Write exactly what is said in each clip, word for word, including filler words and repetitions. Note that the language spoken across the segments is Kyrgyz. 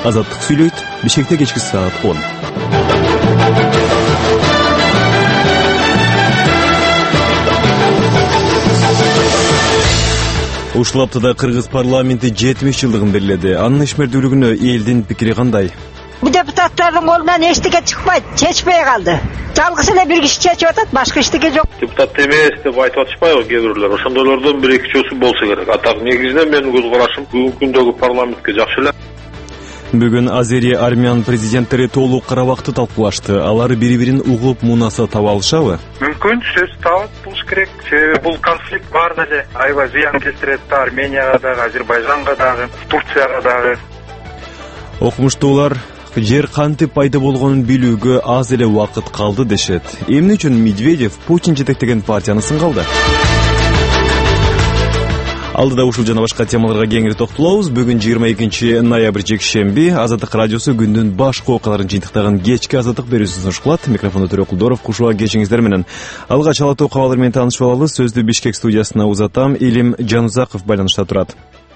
Азаттык сүйлөйт. Бишкекте кечки саат он. Ушул аптада Кыргыз парламенти жетимиш жылдыгын белгиледи. Анын ишмердүүлүгүнө элдин пикири кандай? Bu депутаттардын колунан эчтеке чыкпайт, чечпей калды. Жалгыз эле бир киши чечип атат, башка эчтеке жок. Депутат эмес деп айтып атышпайбы кээ бирлер? Ошондойлордон бир экичөөсү болсо керек. А так негизинен менин көз карашым бүгүнкү күндөгү парламентке жакшы эле. Бүгүн Азерия армян президенттери толук карабакты талкуулашты. Алар бири-бирин угуп мунаса таба алышабы? Мүмкүн сөз табат болуш керек. Себеби бул конфликт бар эле. Аябай зыян келтирет да Арменияга дагы, Азербайжанга дагы, Турцияга дагы. Окумуштуулар жер кантип пайда болгонун билүүгө аз эле убакыт калды дешет. Эмне үчүн Медведев Путин жетектеген партияны сынгалды? Алдыда ушул жана башка темаларга кеңири токтолобуз. Бүгүн жыйырма экинчи ноябрь жекшемби. Азаттык радиосу күндүн башкы окуяларын жыйынтыктаган кечки азаттык берүүсүн сунуш кылат. Микрофондо Төрөкулдоров, кушуа кечиңиздер менен. Алгач ала тоо кабарлар менен таанышып алалы. Сөздү Бишкек студиясына узатам. Илим Жанузаков байланышта турат.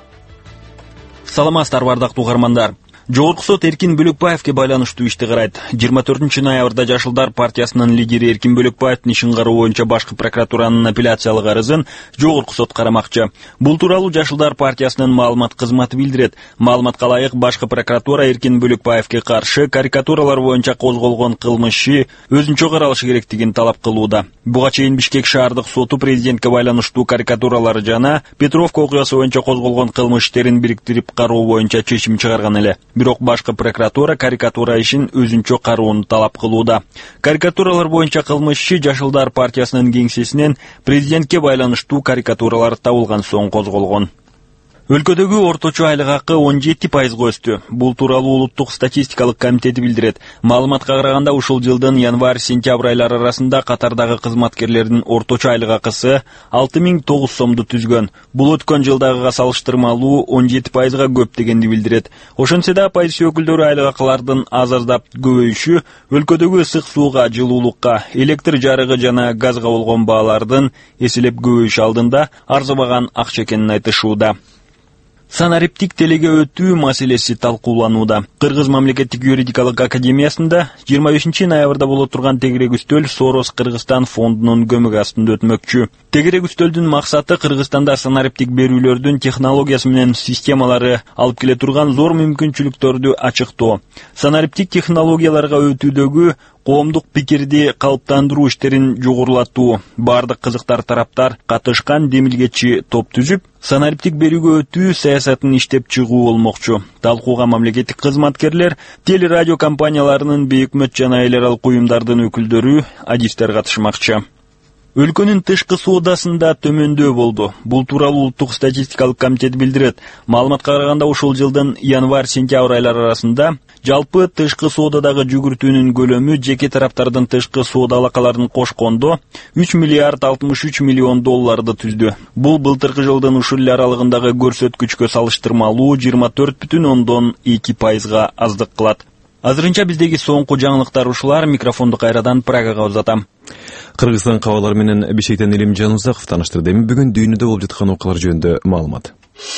Саламатсыздар, бардактуу угармандар. Жогорку сот Эркин Бөлөкбаевге байланыштуу ишти карайт. жыйырма төртүнчү ноябрда Жашылдар партиясынын лидери Эркин Бөлөкбаевдин ишин кароо боюнча башкы прокуратуранын апелляциялык арызын Жогорку сот карамакчы. Бул тууралуу Жашылдар партиясынын маалымат кызматы билдирет. Маалыматка ылайык, башкы прокуратура Эркин Бөлөкбаевге каршы карикатуралар боюнча козголгон кылмышты өзүнчө каралышы керектигин талап кылууда. Буга чейин Бишкек шаардык соту президентке байланыштуу карикатуралар жана Петровка окуясы боюнча козголгон кылмыш иштерин бириктирип кароо боюнча чечим чыгарган эле. Бирок башкы прокуратура карикатура ишин өзүнчө кароону талап кылууда. Карикатуралар боюнча кылмышчы Жашылдар партиясынын кеңсесинен президентке байланыштуу карикатуралар табылган соң козголгон. Өлкөдөгү орточо айлык акы он жети пайызга өстү. Бул тууралуу улуттук статистикалык комитети билдирет. Маалыматка караганда ушул жылдын январь-сентябрь айлары арасында катардагы кызматкерлердин орточо айлык акысы алты миң тогуз сомду түзгөн. Бул өткөн жылдагыга салыштырмалуу он жети пайызга көп дегенди билдирет. Ошентсе да оппозиция өкүлдөрү айлык акылардын аз-аздап көбөйүшү өлкөдөгү ысык сууга, жылуулукка, электр жарыгы жана газга болгон баалардын эселеп көбөйүшү алдында арзыбаган акча экенин айтышууда. Санариптик телеге өтүү маселеси талкууланууда. Кыргыз мамлекеттик юридикалык академиясында жыйырма бешинчи ноябрда боло турган тегерек үстөл Сорос Кыргызстан фондунун көмөгү астында өтмөкчү. Тегерек үстөлдүн максаты Кыргызстанда санариптик берүүлөрдүн технологиясы менен системалары алып келе турган зор мүмкүнчүлүктөрдү ачыктоо. Санариптик технологияларга өтүүдөгү коомдук пикирди калыптандыруу иштерин жогорулатуу. Бардык кызыктар тараптар катышкан демилгечи топ түзүп, санариптик берүүгө өтүү саясатын иштеп чыгуу болмокчу. Талкууга мамлекеттик кызматкерлер, телерадио компанияларынын, бейөкмөт жана эл аралык уюмдардын өкүлдөрү, адистер катышмакчы. Өлкөнүн тышкы соодасында төмөндөө болду. Бул тууралуу улуттук статистикалык комитет билдирет. Маалыматка караганда ушул жылдын январь-сентябрь айлары арасында жалпы тышкы соодадагы жүгүртүүнүн көлөмү жеке тараптардын тышкы соода алакаларын кошкондо үч миллиард алтымыш үч миллион долларды түздү. Бул былтыркы жылдын ушул эл аралыгындагы көрсөткүчкө салыштырмалуу жыйырма төрт бүтүн ондон эки пайызга аздык кылат. Азырынча биздеги соңку жаңылыктар ушулар. Микрофонду кайрадан Прагага узатам. Кыргызстан кабарлары менен Бишкектен Илим Жанузаков тааныштырды. Эми бүгүн дүйнөдө болуп жаткан окуялар жөнүндө маалымат.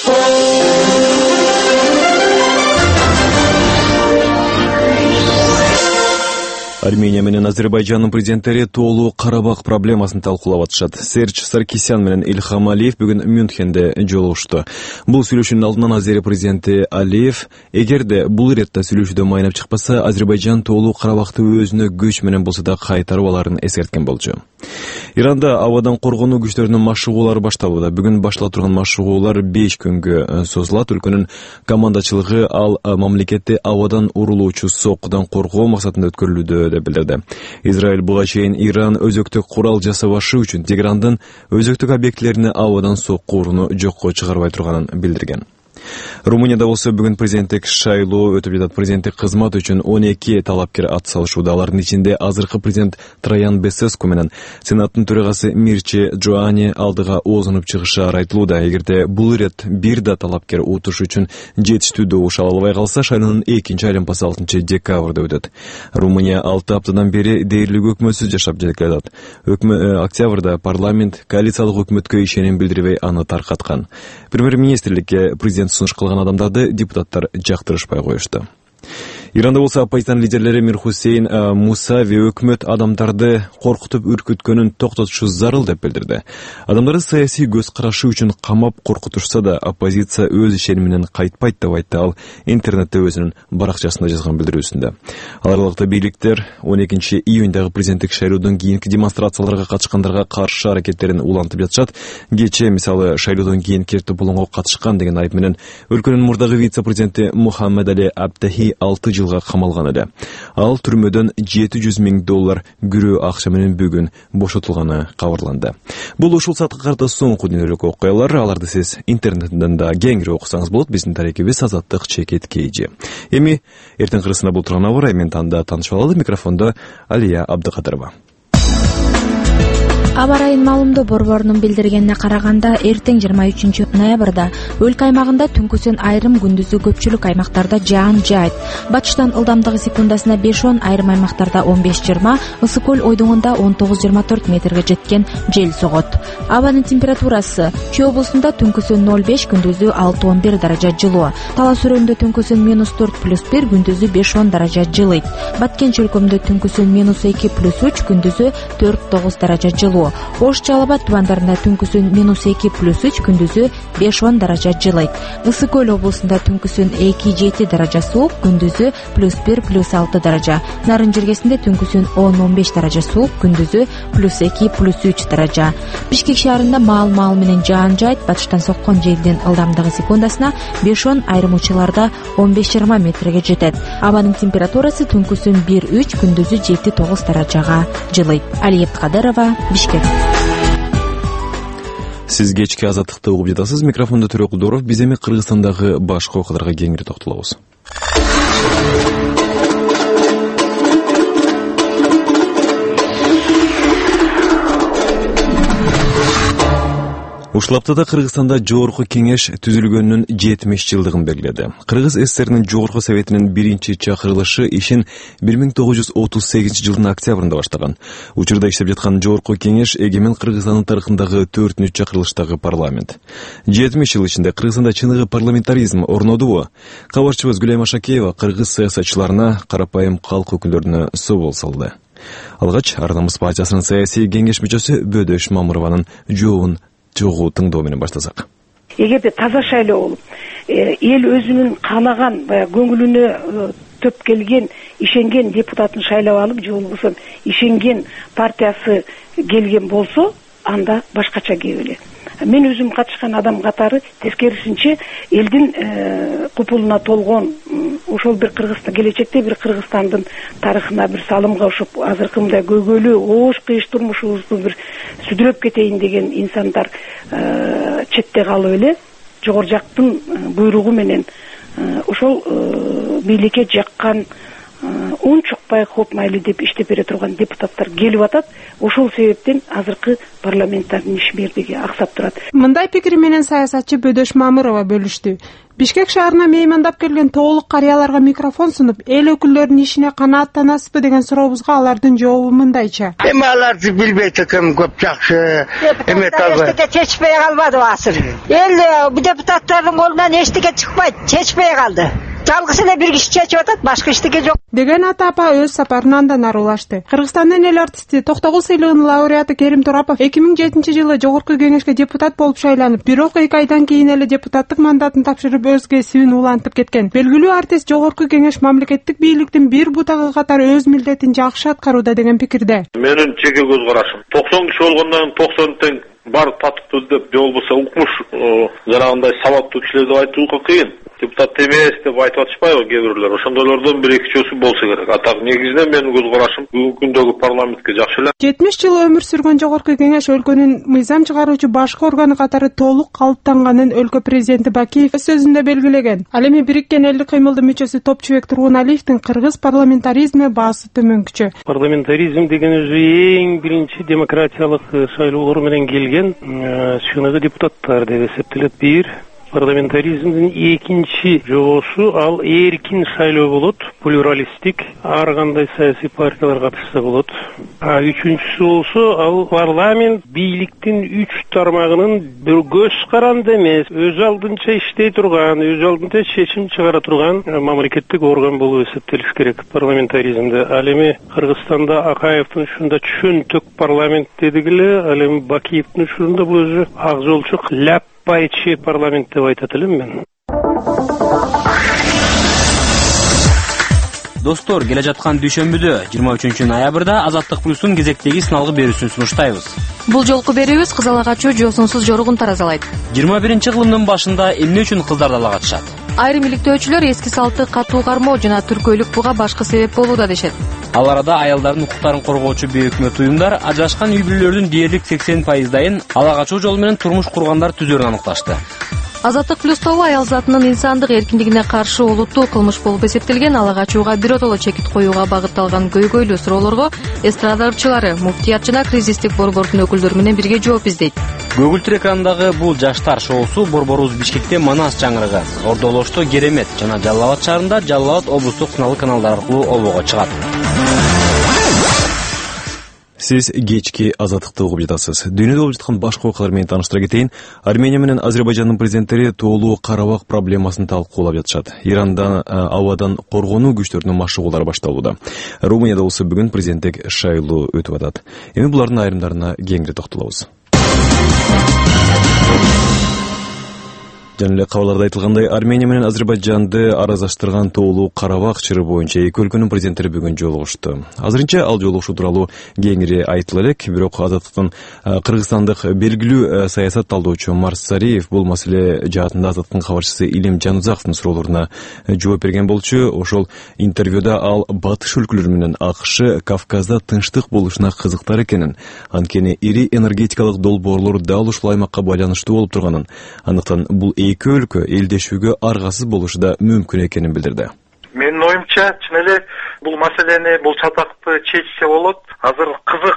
Армения менен Азербайжандын президенттери тоолуу Карабак проблемасын талкуулап атышат. Серж Саркисян менен Ильхам Алиев бүгүн Мюнхенде жолугушту. Бул сүйлөшүүнүн алдынан Азерия президенти Алиев, эгерде бул иретте сүйлөшүүдө майнап чыкпаса, Азербайжан тоолуу Карабакты өзүнө күч менен болсо да кайтарып аларын эскерткен болчу. Иранда абадан коргонуу күчтөрүнүн машыгуулары башталууда. Бүгүн баштала турган машыгуулар беш күнгө созулат. Өлкөнүн командачылыгы ал мамлекетти абадан урулуучу соккудан коргоо максатында өткөрүлүүдө деп билдирди. Израиль буга чейин Иран өзөктүк курал жасабашы үчүн Тегерандын өзөктүк объектилерине абадан сокку урууну жокко чыгарбай турганын билдирген. Румынияда болсо бүгүн президенттик шайлоо өтүп жатат. Президенттик кызмат үчүн он эки талапкер ат салышууда. Алардын ичинде азыркы президент Троян Бесеску менен Сенаттын төрагасы Мирче Джоани алдыга оозунуп чыгышы айтылууда. Эгерде бул ирет бир да талапкер утуш үчүн жетиштүү добуш ала албай калса, шайлоонун экинчи айланмасы алтынчы декабрда өтөт. Румыния алты аптадан бери дээрлик өкмөтсүз жашап жатат. Өкмөт октябрда парламент коалициялык өкмөткө ишеним билдирбей аны таркаткан. Премьер-министрликке президент сунуш кылган адамдарды депутаттар жактырышпай коюшту. Иранда болса оппозициянын лидерлери Мир Хусейн Мусави өкмөт адамдарды коркутуп үркүткөнүн токтотушу зарыл деп билдирди. Адамдарды саясий көз карашы үчүн камап коркутушса да оппозиция өз ишени менен кайтпайт деп айтты ал интернетте өзүнүн баракчасында жазган билдирүүсүндө. Ал аралыкта бийликтер он экинчи июндагы президенттик шайлоодон кийинки демонстрацияларга катышкандарга каршы аракеттерин улантып жатышат. Кечээ мисалы шайлоодон кийин керти болонго катышкан деген айып менен өлкөнүн мурдагы вице-президенти Мухаммед Али Абдахи алты жылга камалган эле. Ал түрмөдөн жети жүз миң доллар күрөө акча менен бүгүн бошотулганы кабарланды. Бул ушул саатка карата соңку дүйнөлүк окуялар. Аларды сиз интернеттен да кеңири окусаңыз болот. Биздин тарикибиз Азаттык Чекет Кейжи. Эми эртең кырсында бул турган абар мен танда таанышып алалы. Микрофондо Алия Абдыкадырова. Аба ырайын маалымдоо борборунун билдиргенине караганда, эртең жыйырма үчүнчү ноябрда өлкө аймагында түнкүсүн айрым, күндүзү көпчүлүк аймактарда жаан жаайт. Батыштан ылдамдыгы секундасына беш он, айрым аймактарда он беш жыйырма, ысык көл ойдуңунда он тогуз жыйырма төрт метрге жеткен жел согот. Абанын температурасы Чүй облусунда түнкүсүн ноль беш, күндүзү алты он бир даража жылуу. Талас өрөөнүндө түнкүсүн минус төрт плюс бир, күндүзү беш он даража жылыйт. Баткенч өлкөмдө түнкүсүн минус эки плюс үч, күндүзү төрт тогуз даража жылуу. Ош Жалал Абад тубандарында түнкүсүн минус эки плюс үч, күндүзү беш он даража жылыйт. Ысык көл облусунда түнкүсүн эки жети даража суук, күндүзү плюс бир плюс алты даража. Нарын жергесинде түнкүсүн он он беш даража суук, күндүзү плюс эки плюс үч даража. Бишкек шаарында маал-маал менен жаан жаайт. Батыштан соккон желдин ылдамдыгы секундасына беш он, айрым учурларда он беш жыйырма метрге жетет. Абанын температурасы түнкүсүн бир үч, күндүзү жети тогуз даражага жылыйт. Алия Абдыкадырова, Бишкек. Сиз кечки Азаттыкты угуп жатасыз. Микрофондо Төрөк Кулдоров. Биз эми Кыргызстандагы башка окуяларга кеңири токтолобуз. Ушул аптада Кыргызстанда Жогорку Кеңеш түзүлгөнүнүн жетимиш жылдыгын белгиледи. Кыргыз ССРнин Жогорку Советинин биринчи чакырылышы ишин бир миң тогуз жүз отуз сегизинчи жылдын октябрында баштаган. Учурда иштеп жаткан Жогорку Кеңеш эгемен Кыргызстандын тарыхындагы төртүнчү чакырылыштагы парламент. жетимиш жыл ичинде Кыргызстанда чыныгы парламентаризм орнодубу? Кабарчыбыз Гүлайым Ашакеева кыргыз саясатчыларына, карапайым калк өкүлдөрүнө собол салды. Алгач Ар-Намыс партиясынын саясий кеңеш мүчөсү Бөдөш Мамырованын жообун чогуу тыңдоо менен баштасак. Эгерде таза шайлоо болуп, эл өзүнүн каалаган, баягы көңүлүнө төп келген, ишенген депутатын шайлап алып, же болбосо ишенген партиясы келген болсо, анда башкача кебеле. Мен өзүм катышкан адам катары тескерисинче элдин купулуна толгон ошол бир Кыргызстан, келечекте бир Кыргызстандын тарыхына бир салымга ушуп, азыркы мындай көйгөйлүү, оош кыйыш турмушубузду бир сүдүрөп кетейин деген инсандар четте калып эле, жогору жактын буйругу менен ошол бийликке жаккан унчукпай хоп майли деп иштеп бере турган депутаттар келип атат. Ошол себептен азыркы парламенттардын ишмердиги аксап турат. Мындай пикири менен саясатчы Бөдөш Мамырова бөлүштү. Бишкек шаарына меймандап келген тоолук карыяларга микрофон сунуп, эл өкүлдөрүнүн ишине канааттанасызбы деген сурообузга алардын жообу мындайча. Эми аларды билбейт экенмин, көп жакшы эмет албай. Эчтеке чечпей калбады азыр. Эл депутаттардын колунан эчтеке чыкпайт, чечпей калды. Жалгыз эле бир киши чечип атат, башка эчтеке жок. Деген ата апа өз сапарын андан ары улашты. Кыргызстандын эл артисти Токтогул сыйлыгынын лауреаты Керим Турапов эки миң жетинчи жылы Жогорку Кеңешке депутат болуп шайланып, бирок эки айдан кийин эле депутаттык мандатын тапшырып өз кесибин улантып кеткен. Белгилүү артист Жогорку Кеңеш мамлекеттик бийликтин бир бутагы катары өз милдетин жакшы аткарууда деген пикирде. Менин жеке көз карашым. токсон киши болгондон токсон тең бар татыктуу деп, же болбосо укмуш жанагындай сабаттуу кишилер деп айтууга кыйын. Депутат эмес деп айтып атышпайбы кээ бирлер. Ошондойлордон бир экичөөсү болсо керек. А так негизинен менин көз карашым бүгүнкү күндөгү парламентке жакшы эле. жетимиш жыл өмүр сүргөн Жогорку Кеңеш өлкөнүн мыйзам чыгаруучу башкы органы катары толук калыптанганын өлкө президенти Бакиев өз сөзүндө белгилеген. Ал эми Бириккен элдик кыймылдын мүчөсү Топчубек Тургуналиевдин кыргыз парламентаризме баасы төмөнкүчө. Парламентаризм деген өзү эң биринчи демократиялык шайлоолор менен келген чыныгы депутаттар деп эсептелет. Бир Парламентаризмдин экинчи жобосу ал эркин шайлоо болот, плюралисттик, ар кандай саясий партиялар катышса болот. А үчүнчүсү болсо ал парламент бийликтин үч тармагынын бир көз каранды эмес, өз алдынча иштей турган, өз алдынча чечим чыгара турган мамлекеттик орган болуп эсептелиш керек парламентаризмде. Ал эми Кыргызстанда Акаевдин ушунда чөнтөк парламент дедик эле, ал эми Бакиевдин ушунда бул өзү ак жолчук ляппайчы парламент деп айтат элем мен. Достор, келе жаткан дүйшөмбүдө жыйырма үчүнчү ноябрда Азаттык плюстун кезектеги сыналгы берүүсүн сунуштайбыз. Бул жолку берүүбүз кызыл ага чөө жоосунсуз жоругун таразалайт. жыйырма биринчи кылымдын башында эмне үчүн кыздар дала катышат? Айрым иликтөөчүлөр эски салтты катуу кармоо жана түркөйлүк буга башкы себеп болууда дешет. Ал арада аялдардын укуктарын коргоочу бейөкмөт уюмдар ажырашкан үй бүлөлөрдүн дээрлик сексен пайыздайын ала качуу жолу менен турмуш кургандар түзөрүн аныкташты. Азаттык плюс тобу аял затынын инсандык эркиндигине каршы олуттуу кылмыш болуп эсептелген ала качууга биротоло чекит коюуга багытталган көйгөйлүү суроолорго эстрада ырчылары, муфтият жана кризистик борбордун өкүлдөрү менен бирге жооп издейт. Көгүлтүр экранындагы бул жаштар шоусу борборубуз Бишкекте Манас чаңырыгы, Ордолошто Керемет жана Жалал Абад шаарында Жалал Абад облустук сыналгы каналдары аркылуу обого чыгат. Сиз кечки Азаттыкты угуп жатасыз. Дүйнөдө болуп жаткан башка окуялар менен тааныштыра кетейин. Армения менен Азербайжандын президенттери тоолуу Карабак проблемасын талкуулап жатышат. Ирандан абадан коргонуу күчтөрүнүн машыгуулары башталууда. Румынияда болсо бүгүн президенттик шайлоо өтүп атат. Эми булардын айрымдарына кеңири токтолобуз. Жана эле кабарларда айтылгандай, Армения менен Азербайжанды араздаштырган тоолуу Карабак чыры боюнча эки өлкөнүн президенттери бүгүн жолугушту. Азырынча ал жолугушуу тууралуу кеңири айтыла элек, бирок Азаттыктын кыргызстандык белгилүү саясат талдоочу Марс Сариев бул маселе жаатында Азаттыктын кабарчысы Илим Жанузаковдун суроолоруна жооп берген болчу. Ошол интервьюда ал батыш өлкөлөрү менен АКШ Кавказда тынчтык болушуна кызыктар экенин, анткени ири энергетикалык долбоорлор дал ушул аймакка байланыштуу болуп турганын, андыктан бул эки өлкө элдешүүгө аргасыз болушу да мүмкүн экенин билдирди. Менин оюмча, чын эле бул маселени, бул чатакты чечсе болот. Азыр кызык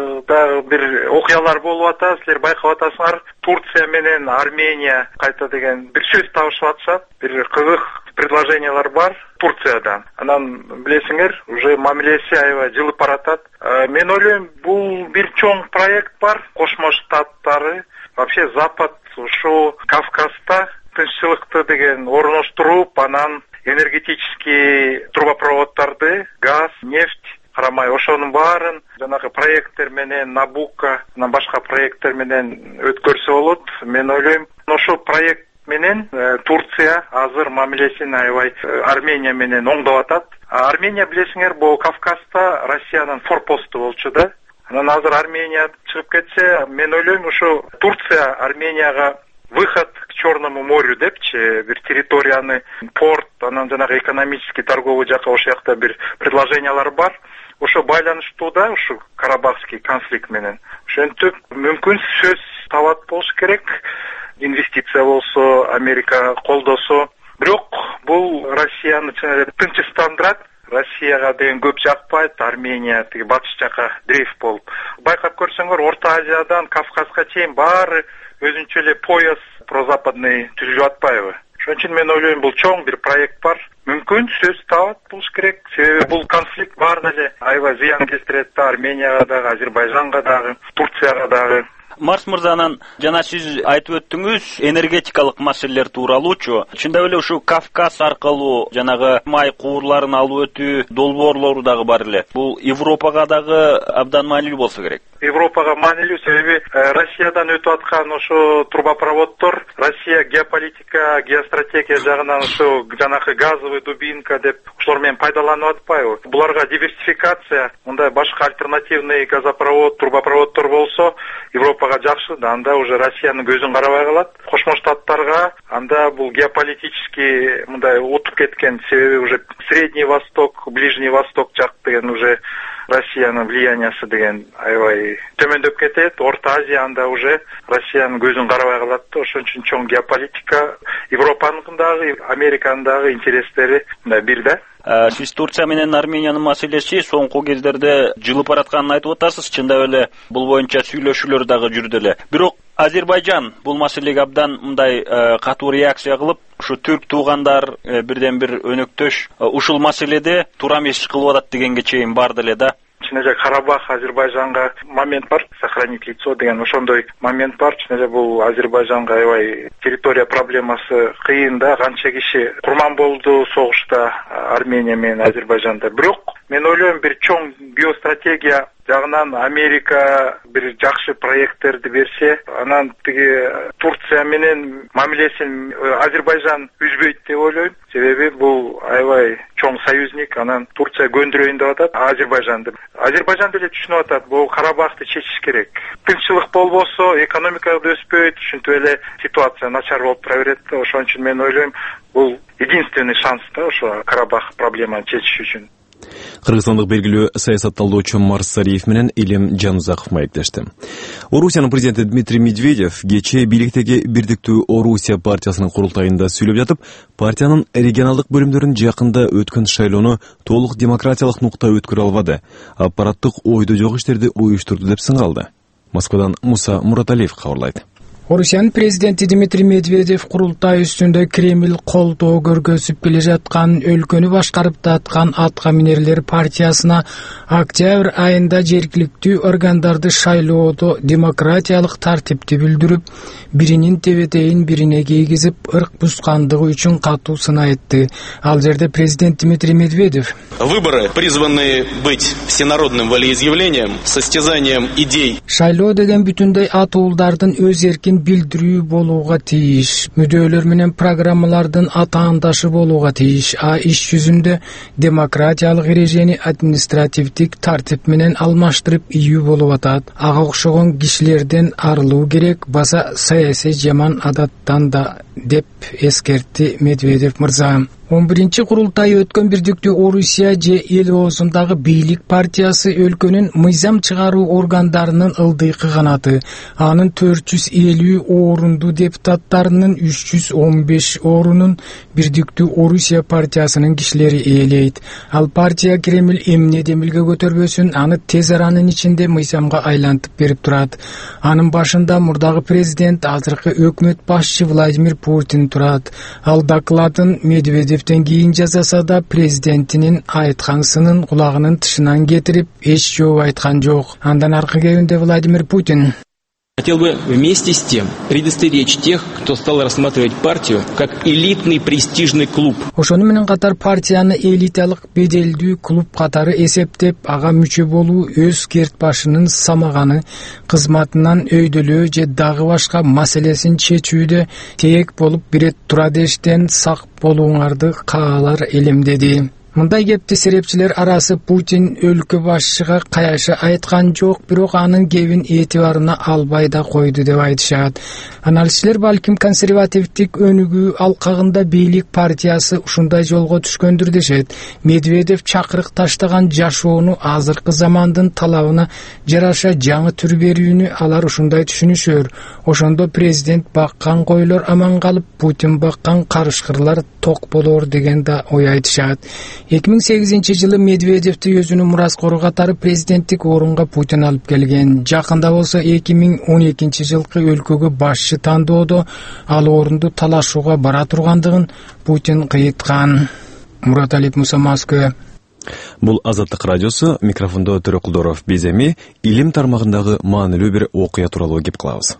да бир окуялар болуп атат. Силер байкап атасыңар, Турция менен Армения кайта деген бир сөз табышып атышат. Бир кызык предложениялар бар Турциядан. Анан билесиңер, уже мамилеси аябай жылып баратат. Мен ойлойм, бул бир чоң проект бар. Кошмо Штаттары, вообще Запад ушу Кавказда тынччылыкты деген орноштуруп, анан энергетический трубопроводдарды, газ, нефть карамай ошонун баарын жанагы проекттер менен Набука, анан башка проекттер менен өткөрсө болот. Мен ойлойм, ошол проект менен Турция азыр мамилесин аябай Армения менен оңдоп атат. Армения билесиңер, бул Кавказда Россиянын форпосту болчу да. Анан азыр Армения чыгып кетсе, мен ойлойм, ушу Турция Арменияга выход к Черному морю депчи, бир территорияны, порт, анан жанагы экономический, торговый жака ошол жакта бир предложениялар бар. Ошо байланыштууда, ушу Карабахский конфликт менен. Ошентип мүмкүн сөз табат болуш керек. Инвестиция болсо, Америка колдосо. Бирок бул Россияны чын эле тынчсыздандырат. Россияга деген көп жакпайт, Армения тиги батыш жака дрейф болуп. Байкап көрсөңөр, Орто Азиядан Кавказга чейин баары өзүнчө эле пояс прозападный түзүлүп атпайбы? Ошон үчүн мен ойлойм, бул чоң бир проект бар. Мүмкүн сөз табат болуш керек. Себеби бул конфликт баарына эле аябай зыян келтирет да, Арменияга дагы, Азербайжанга дагы, Турцияга дагы. Марс мырзанын жана сиз айтып өттүңүз энергетикалык маселелер тууралуучу. Чындап эле ушу Кавказ аркылуу жанагы май куурларын алып өтүү долбоорлору дагы бар эле. Бул Европага дагы абдан маанилүү болсо керек. Европага маанилүү, себеби Россиядан өтүп аткан ошо трубопроводдор Россия геополитика, геостратегия жагынан ошо жанагы газовый дубинка деп ошолор менен пайдаланып атпайбы? Буларга диверсификация, мындай башка альтернативный газопровод, трубопроводдор болсо Европага жакшы да, анда уже Россиянын көзүн карабай калат. Кошмо Штаттарга анда бул геополитический мындай утуп кеткен, себеби уже Средний Восток, Ближний Восток жак деген уже Россиянын влияниясы деген аябай төмөндөп кетет. Орто Азия анда уже Россиянын көзүн карабай калат. Ошон үчүн чоң геополитика, Европанын дагы, Американын дагы интерестери мындай бир да. Сиз Турция менен Армениянын маселеси соңку кездерде жылып баратканын айтып атасыз. Чындап эле бул боюнча сүйлөшүүлөр дагы жүрдү эле. Бирок Азербайжан бул маселеге абдан мындай катуу реакция кылып, ушу түрк туугандар бирден бир өнөктөш ушул маселеде туура эмес кылып атат дегенге чейин барды эле да. Чын эле Карабах Азербайжанга момент бар, сохранить лицо деген ошондой момент бар. Чын эле бул Азербайжанга аябай территория проблемасы кыйын да, канча киши курман болду согушта Армения менен Азербайжанда. Бирок мен ойлойм, бир чоң геостратегия жагынан Америка бир жакшы проекттерди берсе, анан тиги Турция менен мамилесин Азербайжан үзбөйт деп ойлойм. Себеби бул аябай чоң союзник, анан Турция көндүрөйүн деп атат Азербайжанды. Азербайжан деле түшүнүп атат, бул Карабахты чечиш керек. Тынччылык болбосо, экономика да өспөйт, ушинтип эле ситуация начар болуп тура берет. Ошон үчүн мен ойлойм, бул единственный шанс да ошо Карабах проблеманы чечиш үчүн. Кыргызстандык белгилүү саясатталуучу Марс Сариев менен Илим Жанузаков маектешти. Орусиянын президенти Дмитрий Медведев кечээ бийликтеги Бирдиктүү Орусия партиясынын курултайында сүйлөп жатып, партиянын регионалдык бөлүмдөрүн жакында өткөн шайлоону толук демократиялык нукта өткөрө албады, аппараттык ойдо жок иштерди уюштурду деп сынгалды. Москвадан Муса Мураталиев кабарлайт. Орусиянын президенти Дмитрий Медведев курултай үстүндө Кремль колдоо көргөзүп келе жаткан өлкөнү башкарып таткан атка минерлер партиясына октябрь айында жергиликтүү органдарды шайлоодо демократиялык тартипти билдирип, биринин тебетейин бирине кийгизип, ырк бускандыгы үчүн катуу сына этти. Ал жерде президент Дмитрий Медведев: Выборы призваны быть всенародным волеизъявлением, состязанием идей. Шайлоо деген бүтүндөй атуулдардын өз эркин билдирүү болууга тийиш, мүдөлөр менен программалардын атаандашы болууга тийиш. А иш жүзүндө демократиялык эрежени административдик тартип менен алмаштырып ийүү болуп атат. Ага окшогон кишилерден арылуу керек, баса саясий жаман адаттан да, деп эскертти Медведев мырза. он биринчи курултай өткөн Бирдиктүү Орусия же эл оозундагы бийлик партиясы өлкөнүн мыйзам чыгаруу органдарынын ылдыйкы канаты. Анын төрт жүз элүү орунду депутаттарынын үч жүз он беш орунун Бирдиктүү Орусия партиясынын кишилери ээлейт. Ал партия Кремль эмне демилге көтөрбөсүн, аны тез аранын ичинде мыйзамга айлантып берип турат. Анын башында мурдагы президент, азыркы өкмөт башчы Владимир Путин турат. Ал докладын Медведев кийин жасаса да, президентинин айткансынын кулагынын тышынан кетирип, эч жооп айткан жок. Андан аркы кебинде Владимир Путин: Хотел бы вместе с тем предостеречь тех, кто стал рассматривать партию как элитный престижный клуб. Ошону менен катар партияны элиталык беделдүү клуб катары эсептеп, ага мүчө болуу өз керт башынын самаганы, кызматынан өйдөлөө же дагы башка маселесин чечүүдө теек болуп бире тура дештен сак болууңарды каалар элемдеди. Мындай кепти серепчилер арасы Путин өлкө башчыга каяшы айткан жок, бирок анын кебин этибарына албай да койду деп айтышат. Аналитиктер балким консервативдик өнүгүү алкагында бийлик партиясы ушундай жолго түшкөндүр дешет. Медведев чакырык таштаган жашоону азыркы замандын талабына жараша жаңы түр берүүнү алар ушундай түшүнүшөр. Ошондо президент баккан койлор аман калып, Путин баккан карышкырлар ток болор деген да ой айтышат. эки миң сегизинчи жылы Медведевти өзүнүн мураскору катары президенттик орунга Путин алып келген. Жакында болсо эки миң он экинчи жылкы өлкөгө башчы тандоодо ал орунду талашууга бара тургандыгын Путин кыйыткан. Мураталиев, Муса, Москва. Бул Азаттык радиосу. Микрофондо Төрөкулдоров Беземи. Илим тармагындагы маанилүү бир окуя тууралуу кеп кылабыз.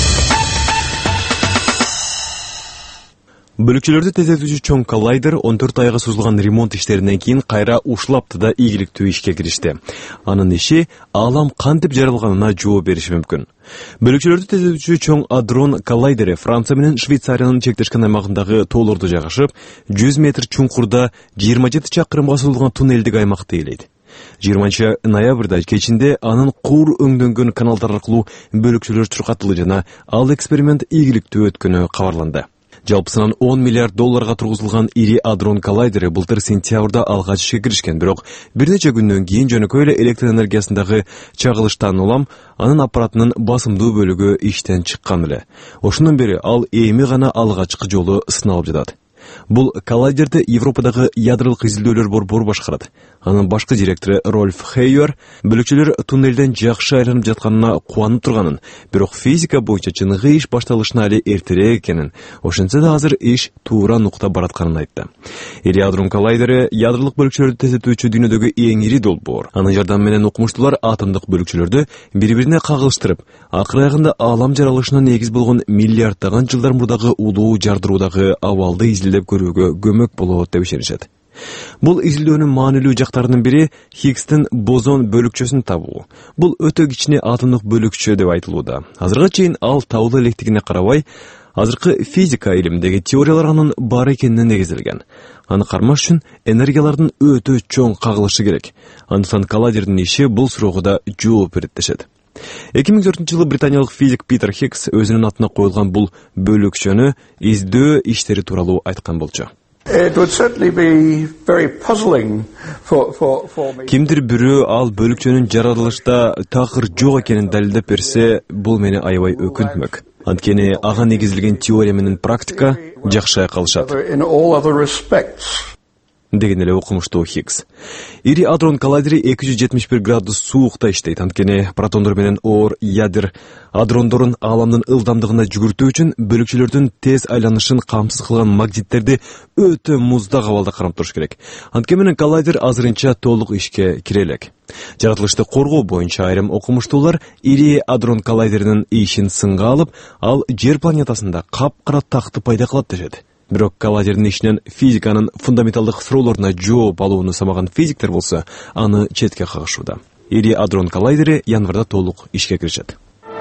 Бөлүкчөлөрдү тездетүүчү чоң коллайдер он төрт айга созулган ремонт иштеринен кийин кайра Ушлаптыда ийгиликтүү ишке киришти. Анын иши аалам кантип жаралганына жооп бериши мүмкүн. Бөлүкчөлөрдү тездетүүчү чоң адрон коллайдери Франция менен Швейцариянын чектешкен аймагындагы тоолордо жайгашып, жүз метр чуңкурда жыйырма жети чакырымга созулган туннелдик аймакты ээлейт. жыйырманчы ноябрда кечинде анын куур өңдөнгөн каналдар аркылуу бөлүкчөлөр чуркатылды жана ал эксперимент ийгиликтүү өткөнү кабарланды. Жалпысынан он миллиард долларга тургузулган ири адрон коллайдери былтыр сентябрда алгач ишке киришкен, бирок бир нече күндөн кийин жөнөкөй эле электр энергиясындагы чагылыштан улам анын аппаратынын басымдуу бөлүгү иштен чыккан эле. Ошондон бери ал эми гана алгачкы жолу сыналып жатат. Бул коллайдерди Европадагы ядролук изилдөөлөр борбору башкарат. Анын башкы директору Рольф Хейер бөлүкчүлөр туннелден жакшы айланып жатканына кубанып турганын, бирок физика боюнча чыныгы иш башталышына али эртерээк экенин, ошентсе да азыр иш туура нукта баратканын айтты. Ири адрон коллайдери ядролук бөлүкчөлөрдү тездетүүчү дүйнөдөгү эң ири долбоор. Анын жардамы менен окумуштуулар атомдук бөлүкчөлөрдү бири-бирине кагылыштырып, акыр аягында аалам жаралышына негиз болгон миллиарддаган жылдар мурдагы улуу жардыруудагы абалды изилдеп көрүүгө көмөк болот деп ишенишет. Бул изилдөөнүн маанилүү жактарынын бири Хиггстин бозон бөлүкчөсүн табуу. Бул өтө кичине атомдук бөлүкчө деп айтылууда. Азыркыга чейин ал табыла электигине карабай, азыркы физика илиминдеги теориялар анын бар экенине негизделген. Аны кармаш үчүн энергиялардын өтө чоң кагылышы керек. Андыктан коллайдердин иши бул суроого да жооп берет дешет. эки миң төртүнчү жылы британиялык физик Питер Хиггс өзүнүн атына коюлган бул бөлүкчөнү издөө иштери тууралуу айткан болчу. Кимдир бирөө ал бөлүкчөнүн жаралышта такыр жок экенин далилдеп берсе, бул мени аябай өкүнтмөк. Анткени ага негизилген теория менен практика жакшы айкалышат. Деген эле окумуштуу Хиггс. Ири адрон коллайдери эки жүз жетимиш бир градус суукта иштейт, анткени протондор менен оор ядер адрондорун ааламдын ылдамдыгына жүгүртүү үчүн бөлүкчөлөрдүн тез айланышын камсыз кылган магниттерди өтө муздак абалда кармап туруш керек. Анткени менен коллайдер азырынча толук ишке кире элек. Жаратылышты коргоо боюнча айрым окумуштуулар ири адрон коллайдеринин ишин сынга алып, ал жер планетасында капкара такты пайда кылат дешет. Бирок коллайдердин ишинен физиканын фундаменталдык суроолоруна жооп алууну самаган физиктер болсо, аны четке кагышууда. Ири адрон коллайдери январда толук ишке киришет.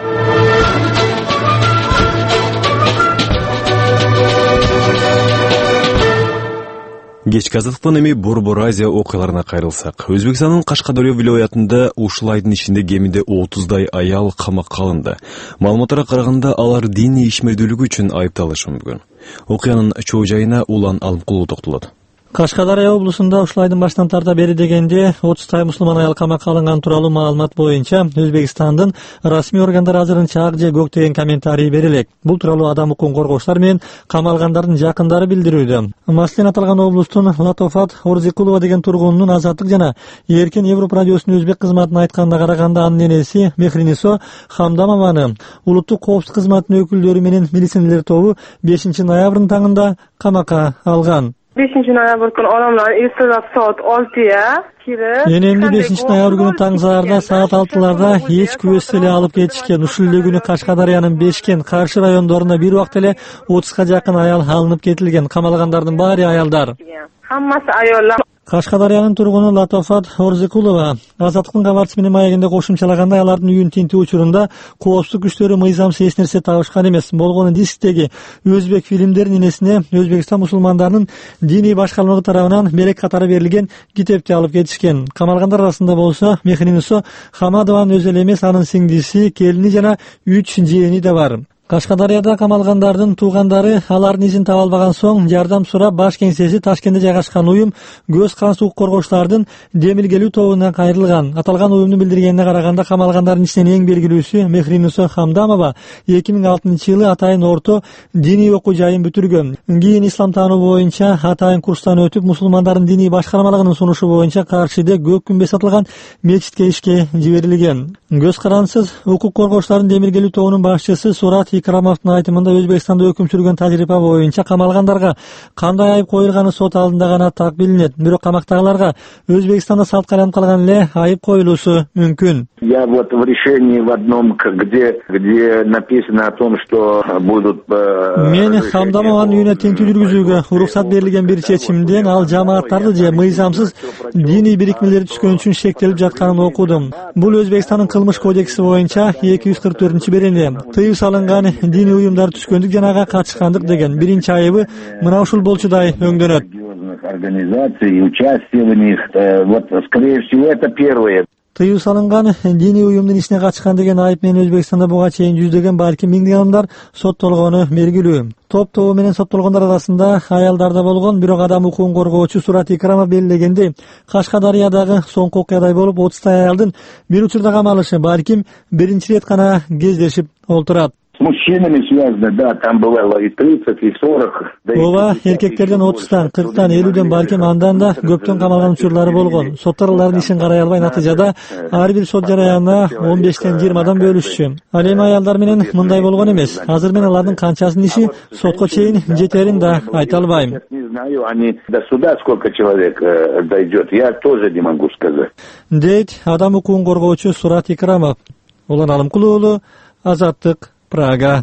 Кечки азаттыктан эми Борбор Азия окуяларына кайрылсак, Өзбекстандын Кашкадария вилаятында ушул айдын ичинде кеминде отуздай аял камакка алынды. Маалыматтарга караганда, алар диний ишмердүүлүгү үчүн айыпталышы мүмкүн. Окуянын чоо жайына Улан Алымкулуу токтолот. Кашкадария облусунда ушул айдын башынан тарта бери дегенде отуздай мусулман аял камакка алынган тууралуу маалымат боюнча Өзбекстандын расмий органдары азырынча ак же көк деген комментарий бере элек. Бул тууралуу адам укугун коргоочулар менен камалгандардын жакындары билдирүүдө. Маселен, аталган облустун Латофат Орзикулова деген тургунунун Азаттык жана Эркин Европа радиосунун өзбек кызматына айтканына караганда, анын энеси Мехринисо Хамдамованы улуттук коопсуздук кызматынын өкүлдөрү менен милиционерлер тобу бешинчи ноябрдын таңында камакка алган. бешинчи ноябрь күнү адамдар эртелеп саат алтыга кирип, Энемди бешинчи ноябрь күнү таң саарда саат алтыларда эч күбөсүз эле алып кетишкен. Ушул эле күнү Кашкадариянын Бешкен, Каршы райондоруна бир убакта эле отузга жакын аял алынып кетилген. Камалгандардын баары аялдар. Хаммасы аялдар. Кашкадариянын тургуну Латофат Орзикулова Азаттыктын кабарчысы менен маегинде кошумчалаганда, алардын үйүн тинтүү учурунда коопсуздук күчтөрү мыйзамсыз эч нерсе табышкан эмес. Болгону дисктеги өзбек фильмдеринин энесине Өзбекстан мусулмандарынын диний башкармалыгы тарабынан мелек катары берилген китепти алып кетишкен. Камалгандар арасында болсо Мехринисо Хамадованын өзү эле эмес, анын сиңдиси, келини жана үч жээни да бар. Кашкадарияда камалгандардын туугандары алардын изин таба албаган соң жардам сурап, баш кеңсеси Ташкентте жайгашкан уюм көз каранды укук коргоочулардын демилгелүү тобуна кайрылган. Аталган уюмдун билдиргенине караганда, камалгандардын ичинен эң белгилүүсү Мехринисо Хамдамова эки миң алтынчы жылы атайын орто диний окуу жайын бүтүргөн. Кийин ислам таануу боюнча атайын курстан өтүп, мусулмандардын диний башкармалыгынын сунушу боюнча Каршыда көк күмбөз атылган мечитке ишке жиберилген. Көз карандысыз укук коргоочулардын демилгелүү тобунун башчысы Сурат Икрамовдун айтымында, Өзбекстанда өкүм сүргөн тажрыйба боюнча камалгандарга кандай айып коюлганы сот алдында гана так билинет. Бирок камактагыларга Өзбекстанда салтка айланып калган эле айып коюлуусу мүмкүн. Я вот в решении в одном, где где написано о том, что будут Мен Хамдамованын үйүнө тинтүү жүргүзүүгө уруксат берилген бир чечимден ал жамааттарды же мыйзамсыз диний бирикмелерди түзгөн үчүн шектелип жатканын окудум. Бул Өзбекстандын кылмыш кодекси боюнча эки жүз кырк төртүнчү берене тыюу салынган диний уюмдар түшкөндүк жанага катышкандык деген биринчи айыбы мына ушул болчудай өңдөнөт. Организации, участие в них, вот скорее всего это первое. Тыюу салынган диний уюмдун ишине катышкан деген айып менен Өзбекстанда буга чейин жүздөгөн, балки миңдеген адамдар соттолгону белгилүү. Топ тобу менен соттолгондор арасында аялдар да болгон, бирок адам укугун коргоочу Сурат Икрамов белгилегендей, Кашкадариядагы соңку окуядай болуп отуздай аялдын бир учурда камалышы балким биринчи ирет гана кездешип олтурат. С мужчинами связано, да, там бывало и тридцать, и сорок. Ооба, эркектерден отуздан, кырктан, элүүдөн, балким андан да көптөн камалган учурлары болгон. Соттор алардын ишин карай албай, натыйжада ар бир сот жараянына он бештен жыйырмадан бөлүшчү. Ал эми аялдар менен мындай болгон эмес. Азыр мен алардын канчасынын иши сотко чейин жетерин да айта албайм. Не знаю, они до суда сколько человек дойдет, я тоже не могу сказать. Дейт адам укугун коргоочу Сурат Икрамов. Улан Алымкул уулу, Азаттык, Прага.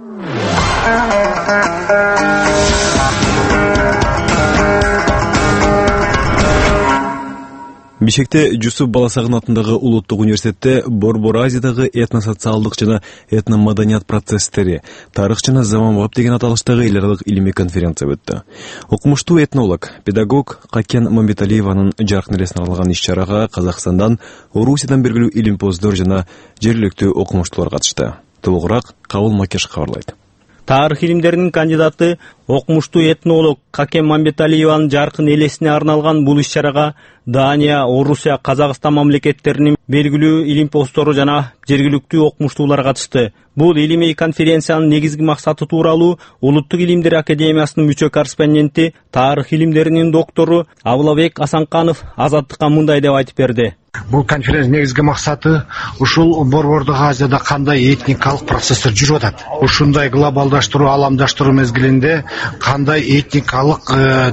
Бишкекте Жусуп Баласагын атындагы улуттук университетте Борбор Азиядагы этносоциалдык жана этномаданият процесстери, тарых жана заманбап деген аталыштагы эл аралык илимий конференция өттү. Окумуштуу этнолог, педагог Какен Мамбеталиеванын жаркын элесине арналган иш-чарага Казакстандан, Орусиядан белгилүү илимпоздор жана жергиликтүү окумуштуулар катышты. Толугураак Кабыл Макеш кабарлайт. Тарых илимдеринин кандидаты, окумуштуу этнолог Какен Мамбеталиеванын жаркын элесине арналган бул иш-чарага Дания, Орусия, Казакстан мамлекеттеринин белгилүү илимпоздору жана жергиликтүү окумуштуулар катышты. Бул илимий конференциянын негизги максаты тууралуу Улуттук илимдер академиясынын мүчө корреспонденти, тарых илимдеринин доктору Абылабек Асанканов Азаттыкка мындай деп айтып берди. Бул конференция негизги максаты ушул Борбордук Азияда кандай этникалык процесстер жүрүп атат. Ушундай глобалдаштыруу, аламдаштыруу мезгилинде кандай этникалык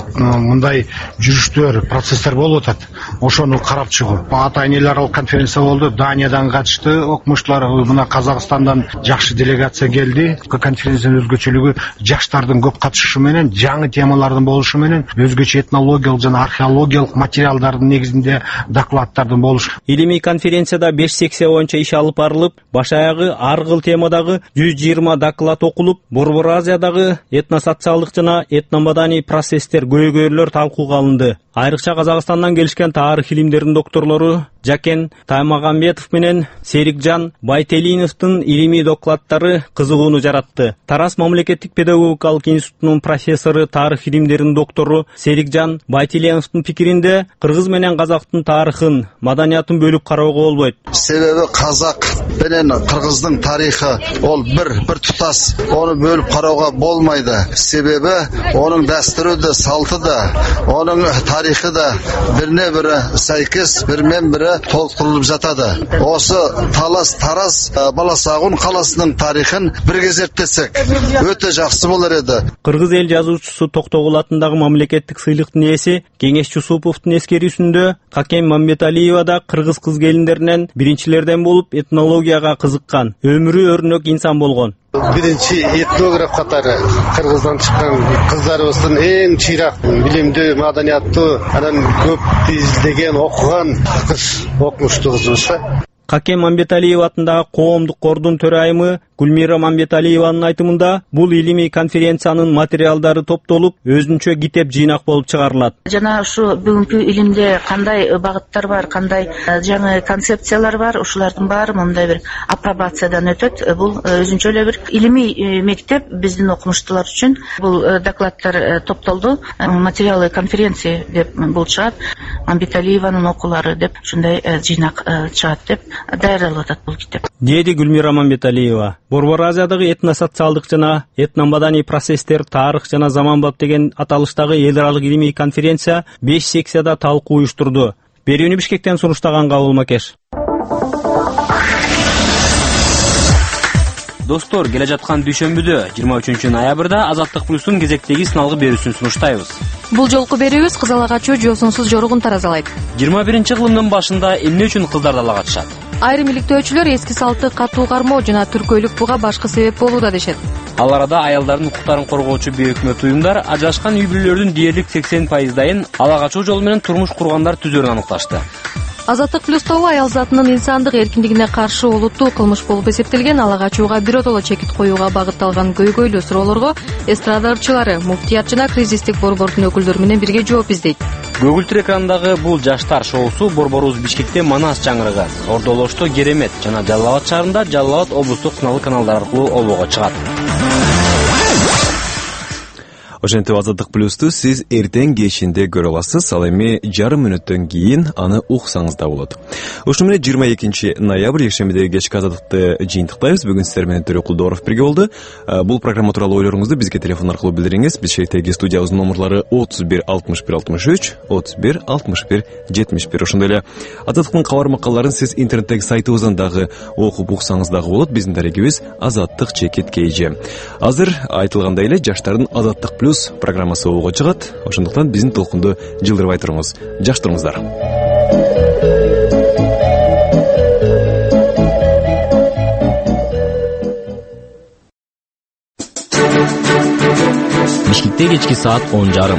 мындай жүрүштөр, процесстер болуп атат. Ошону карап чыгуу. Атайын эл аралык конференция болду. Даниядан катышты окумуштуулар, мына Казакстандан жакшы делегация келди. Конференциянын өзгөчөлүгү жаштардын көп катышышы менен, жаңы темалардын болушу менен, өзгөчө этнологиялык жана археологиялык материалдардын негизинде докладдардын болушу. Илимий конференцияда беш секция боюнча иш алып барылып, баш аягы ар кыл темадагы жүз жыйырма доклад окулуп, Борбор Азиядагы этносоциалдык жана этномаданий процесстер көйгөйлөр талкууга алынды. Айрыкча Казакстандан келишкен тарых илимдеринин докторлору Жакен Таймагамбетов менен Серикжан Байтелиновдун илимий докладдары кызыгууну жаратты. Тарас мамлекеттик педагогикалык институтунун профессору, тарых илимдеринин доктору Серикжан Байтелиновдун пикиринде кыргыз менен казактын тарыхын, маданиятын бөлүп кароого болбойт. Себеби казак менен кыргыздын тарыхы ол бир бир тутас, ону бөлүп кароого болмойду. Себеби онун дастуру да, салты да, онун тарыхы да бирине бири сайкес, бирмен бири толтурулуп жатады. Осы талас тарас Баласагын каласынын тарыхын бирге зерттесек өтө жакшы болор эди. Кыргыз эл жазуучусу Токтогул атындагы мамлекеттик сыйлыктын ээси Кеңеш Жусуповдун эскерүүсүндө Какен Мамбеталиева да кыргыз кыз келиндеринен биринчилерден болуп этнологияга кызыккан, өмүрү өрнөк инсан болгон. Биринчи этнограф катары Кыргыздан чыккан кыздарыбыздын эң чыйрак билимдүү, маданияттуу, анан көп издеген, окуган кыз окумуштуу кызыбыз. Какен Мамбеталиева атындагы коомдук кордун төрайымы Гүлмира Мамбеталиеванын айтымында бул илимий конференциянын материалдары топтолуп, өзүнчө китеп жыйнак болуп чыгарылат. Жана ушу бүгүнкү илимде кандай багыттар бар, кандай жаңы концепциялар бар, ушулардын баары мындай бир апробациядан өтөт. Бул өзүнчө эле бир илимий мектеп биздин окумуштуулар үчүн. Бул докладдар топтолду. Материалы конференции деп бул чыгат. Мамбеталиеванын окуулары деп ушундай жыйнак чыгат деп даярдалып атат бул китеп. Деди Гүлмира Мамбеталиева. Борбор Азиядагы этносоциалдык жана этномаданий процесстер, тарых жана заманбап деген аталыштагы эл аралык илимий конференция беш секцияда талкуу уюштурду. Берүүнү Бишкектен суруштаган Кабыл Макеш. Достор, келе жаткан дүйшөмбүдө жыйырма үчүнчү ноябрда Азаттык плюстун кезектеги сыналгы берүүсүн сунуштайбыз. Бул жолку берүүбүз кыз ала качуу жосунсуз жоругун таразалайт. жыйырма биринчи кылымдын башында эмне үчүн кыздар ала качышат? Айрым иликтөөчүлөр эски салты катуу кармоо жана түркөйлүк буга башкы себеп болууда дешет. Ал арада аялдардын укуктарын коргоочу бейөкмөт уюмдар ажырашкан үй бүлөлөрдүн дээрлик сексен пайыздайын ала качуу жолу менен турмуш кургандар түзөрүн аныкташты. Азаттык плюс тобу аял затынын инсандык эркиндигине каршы олуттуу кылмыш болуп эсептелген ала качууга биротоло чекит коюуга багытталган көйгөйлүү суроолорго эстрада ырчылары, муфтият жана кризистик борбордун өкүлдөрү менен бирге жооп издейт. Көгүлтүр экранындагы бул жаштар шоусу Борборубуз Бишкекте Манас чаңырыгы, Ордолошто Керемет жана Жалал Абад шаарында Жалал Абад облустук сыналгы каналдар аркылуу обого чыгат. Ошентип Азаттык плюсту сиз эртең кечинде көрө аласыз, ал эми жарым мүнөттөн кийин аны уксаңыз да болот. Ошону менен жыйырма экинчи ноябрь жекшембидеги кечки Азаттыкты жыйынтыктайбыз. Бүгүн сиздер менен Төрө Кулдоров бирге болду. Бул программа тууралуу ойлоруңузду бизге телефон аркылуу билдириңиз. Биз шериктеги студиябыздын номерлары отуз бир алтымыш бир алтымыш үч, отуз бир алтымыш бир жетимиш бир. Ошондой эле Азаттыктын кабар макалларын сиз интернеттеги сайтыбыздан дагы окуп уксаңыз дагы болот. Биздин дарегибиз Азаттык чекит kg. Азыр айтылгандай эле жаштардын Азаттык плюс программасы болууга чыгат. Ошондуктан биздин толкунду жылдырбай туруңуз. Жакшы туруңуздар. Бишкекте кечки саат он жарым.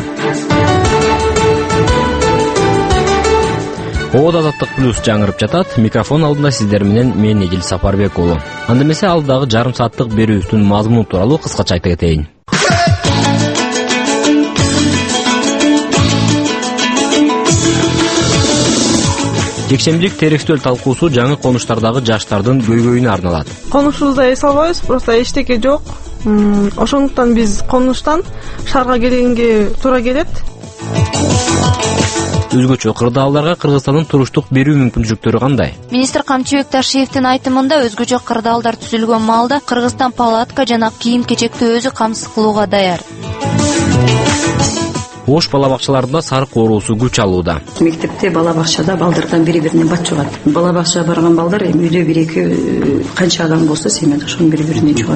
Обод Азаттык плюс жаңырып жатат. Микрофон алдында сиздер менен мен Эдил Сапарбек уулу. Анда эмесе алдагы жарым сааттык берүүбүздүн мазмуну тууралуу кыскача айта кетейин. Жекшембилик терекстөл талкуусу жаңы конуштардагы жаштардын көйгөйүнө арналат. Конушубузда эс албайбыз, просто эчтеке жок. Ошондуктан биз конуштан шаарга келгенге туура келет. Өзгөчө кырдаалдарга Кыргызстандын туруштук берүү мүмкүнчүлүктөрү кандай? Министр Камчыбек Ташиевдин айтымында өзгөчө кырдаалдар түзүлгөн маалда Кыргызстан палатка жана кийим-кечекти өзү камсыз кылууга даяр. Ош бала бакчаларында сарык оорусу күч алууда. Мектепте бала бакчада балдардан бири-бирине бат жугат. Бала бакчага барган балдар эми үйдө бир-эки канча адам болсо семьяда ошонун бири-бирине жугат.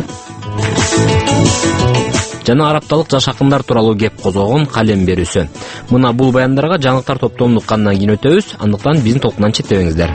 Жана арапталык жаш акындар тууралуу кеп козгогон калем берүүсү. Мына бул баяндарга жаңылыктар топтомун уккандан кийин өтөбүз, андыктан биздин толкундан четтебеңиздер.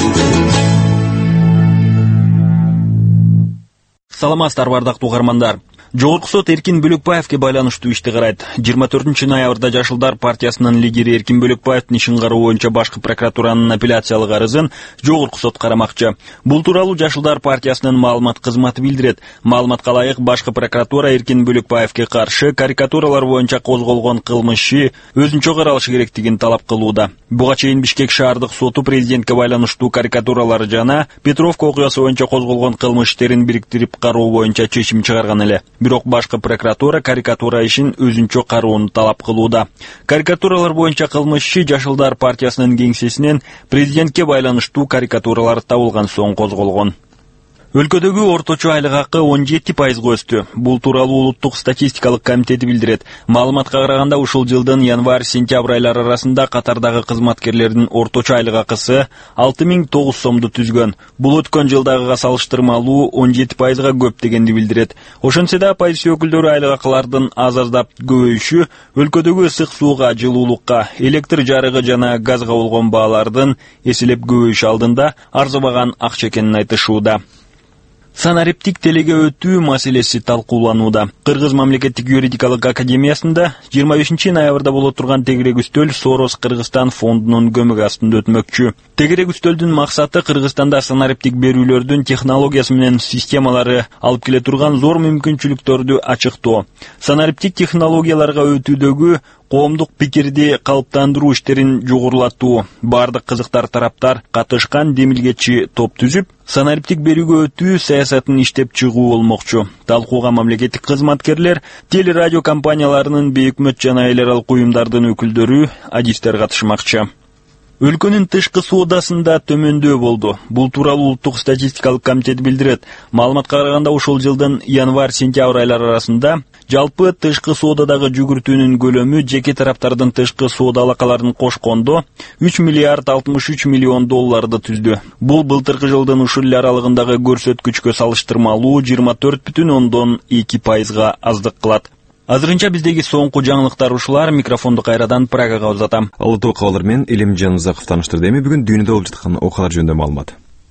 Саламатсыздар бардактуу угармандар. Жогорку сот Эркин Бөлөкбаевге байланыштуу ишти карайт. жыйырма төртүнчү ноябрда Жашылдар партиясынын лидери Эркин Бөлөкбаевдин ишин кароо боюнча башкы прокуратуранын апелляциялык арызын Жогорку сот карамакчы. Бул тууралуу Жашылдар партиясынын маалымат кызматы билдирет. Маалыматка ылайык башкы прокуратура Эркин Бөлөкбаевге каршы карикатуралар боюнча козголгон кылмышты өзүнчө каралышы керектигин талап кылууда. Буга чейин Бишкек шаардык соту президентке байланыштуу карикатуралар жана Петровка окуясы боюнча козголгон кылмыш иштерин бириктирип кароо боюнча чечим чыгарган эле. Бирок башкы прокуратура карикатура ишин өзүнчө кароону талап кылууда. Карикатуралар боюнча кылмышчы Жашылдар партиясынын кеңсесинен президентке байланыштуу карикатуралар табылган соң козголгон. Өлкөдөгү орточо айлык акы он жети пайызга өстү. Бул тууралуу Улуттук статистикалык комитети билдирет. Маалыматка караганда ушул жылдын январь-сентябрь айлары арасында катардагы кызматкерлердин орточо айлык акысы алты миң тогуз сомду түзгөн. Бул өткөн жылдагыга салыштырмалуу он жети пайызга көп дегенди билдирет. Ошентсе да оппозиция өкүлдөрү айлык акылардын аз-аздап көбөйүшү өлкөдөгү ысык сууга, жылуулукка, электр жарыгы жана газга болгон баалардын эселеп көбөйүшү алдында арзыбаган акча экенин айтышууда. Санариптик телеге өтүү маселеси талкууланууда. Кыргыз мамлекеттик юридикалык академиясында жыйырма бешинчи ноябрда боло турган тегерек үстөл Сорос Кыргызстан фондунун көмөгү астында өтмөкчү. Тегерек үстөлдүн максаты Кыргызстанда санариптик берүүлөрдүн технологиясы менен системалары алып келе турган зор мүмкүнчүлүктөрдү ачыктоо. Санариптик технологияларга өтүүдөгү коомдук пикирди калыптандыруу иштерин жогорулатуу. Бардык кызыктар тараптар катышкан демилгечи топ түзүп, санариптик берүүгө өтүү саясатын иштеп чыгуу болмокчу. Талкууга мамлекеттик кызматкерлер, телерадио компанияларынын, бейөкмөт жана эл аралык уюмдардын өкүлдөрү, адистер катышмакчы. Өлкөнүн тышкы соодасында төмөндөө болду. Бул тууралуу Улуттук статистикалык комитет билдирет. Маалыматка караганда ушул жылдын январь-сентябрь айлары арасында жалпы тышкы соодадагы жүгүртүүнүн көлөмү жеке тараптардын тышкы соода алакаларын кошкондо үч миллиард алтымыш үч миллион долларды түздү. Бул былтыркы жылдын ушул эл аралыгындагы көрсөткүчкө салыштырмалуу жыйырма төрт бүтүн ондон эки пайызга аздык кылат. Азырынча биздеги соңку жаңылыктар ушулар. Микрофонду кайрадан Прагага узатам. Алты кабарлар менен Элимжан Музаков тааныштырды. Эми бүгүн дүйнөдө болуп жаткан окуялар жөнүндө маалымат.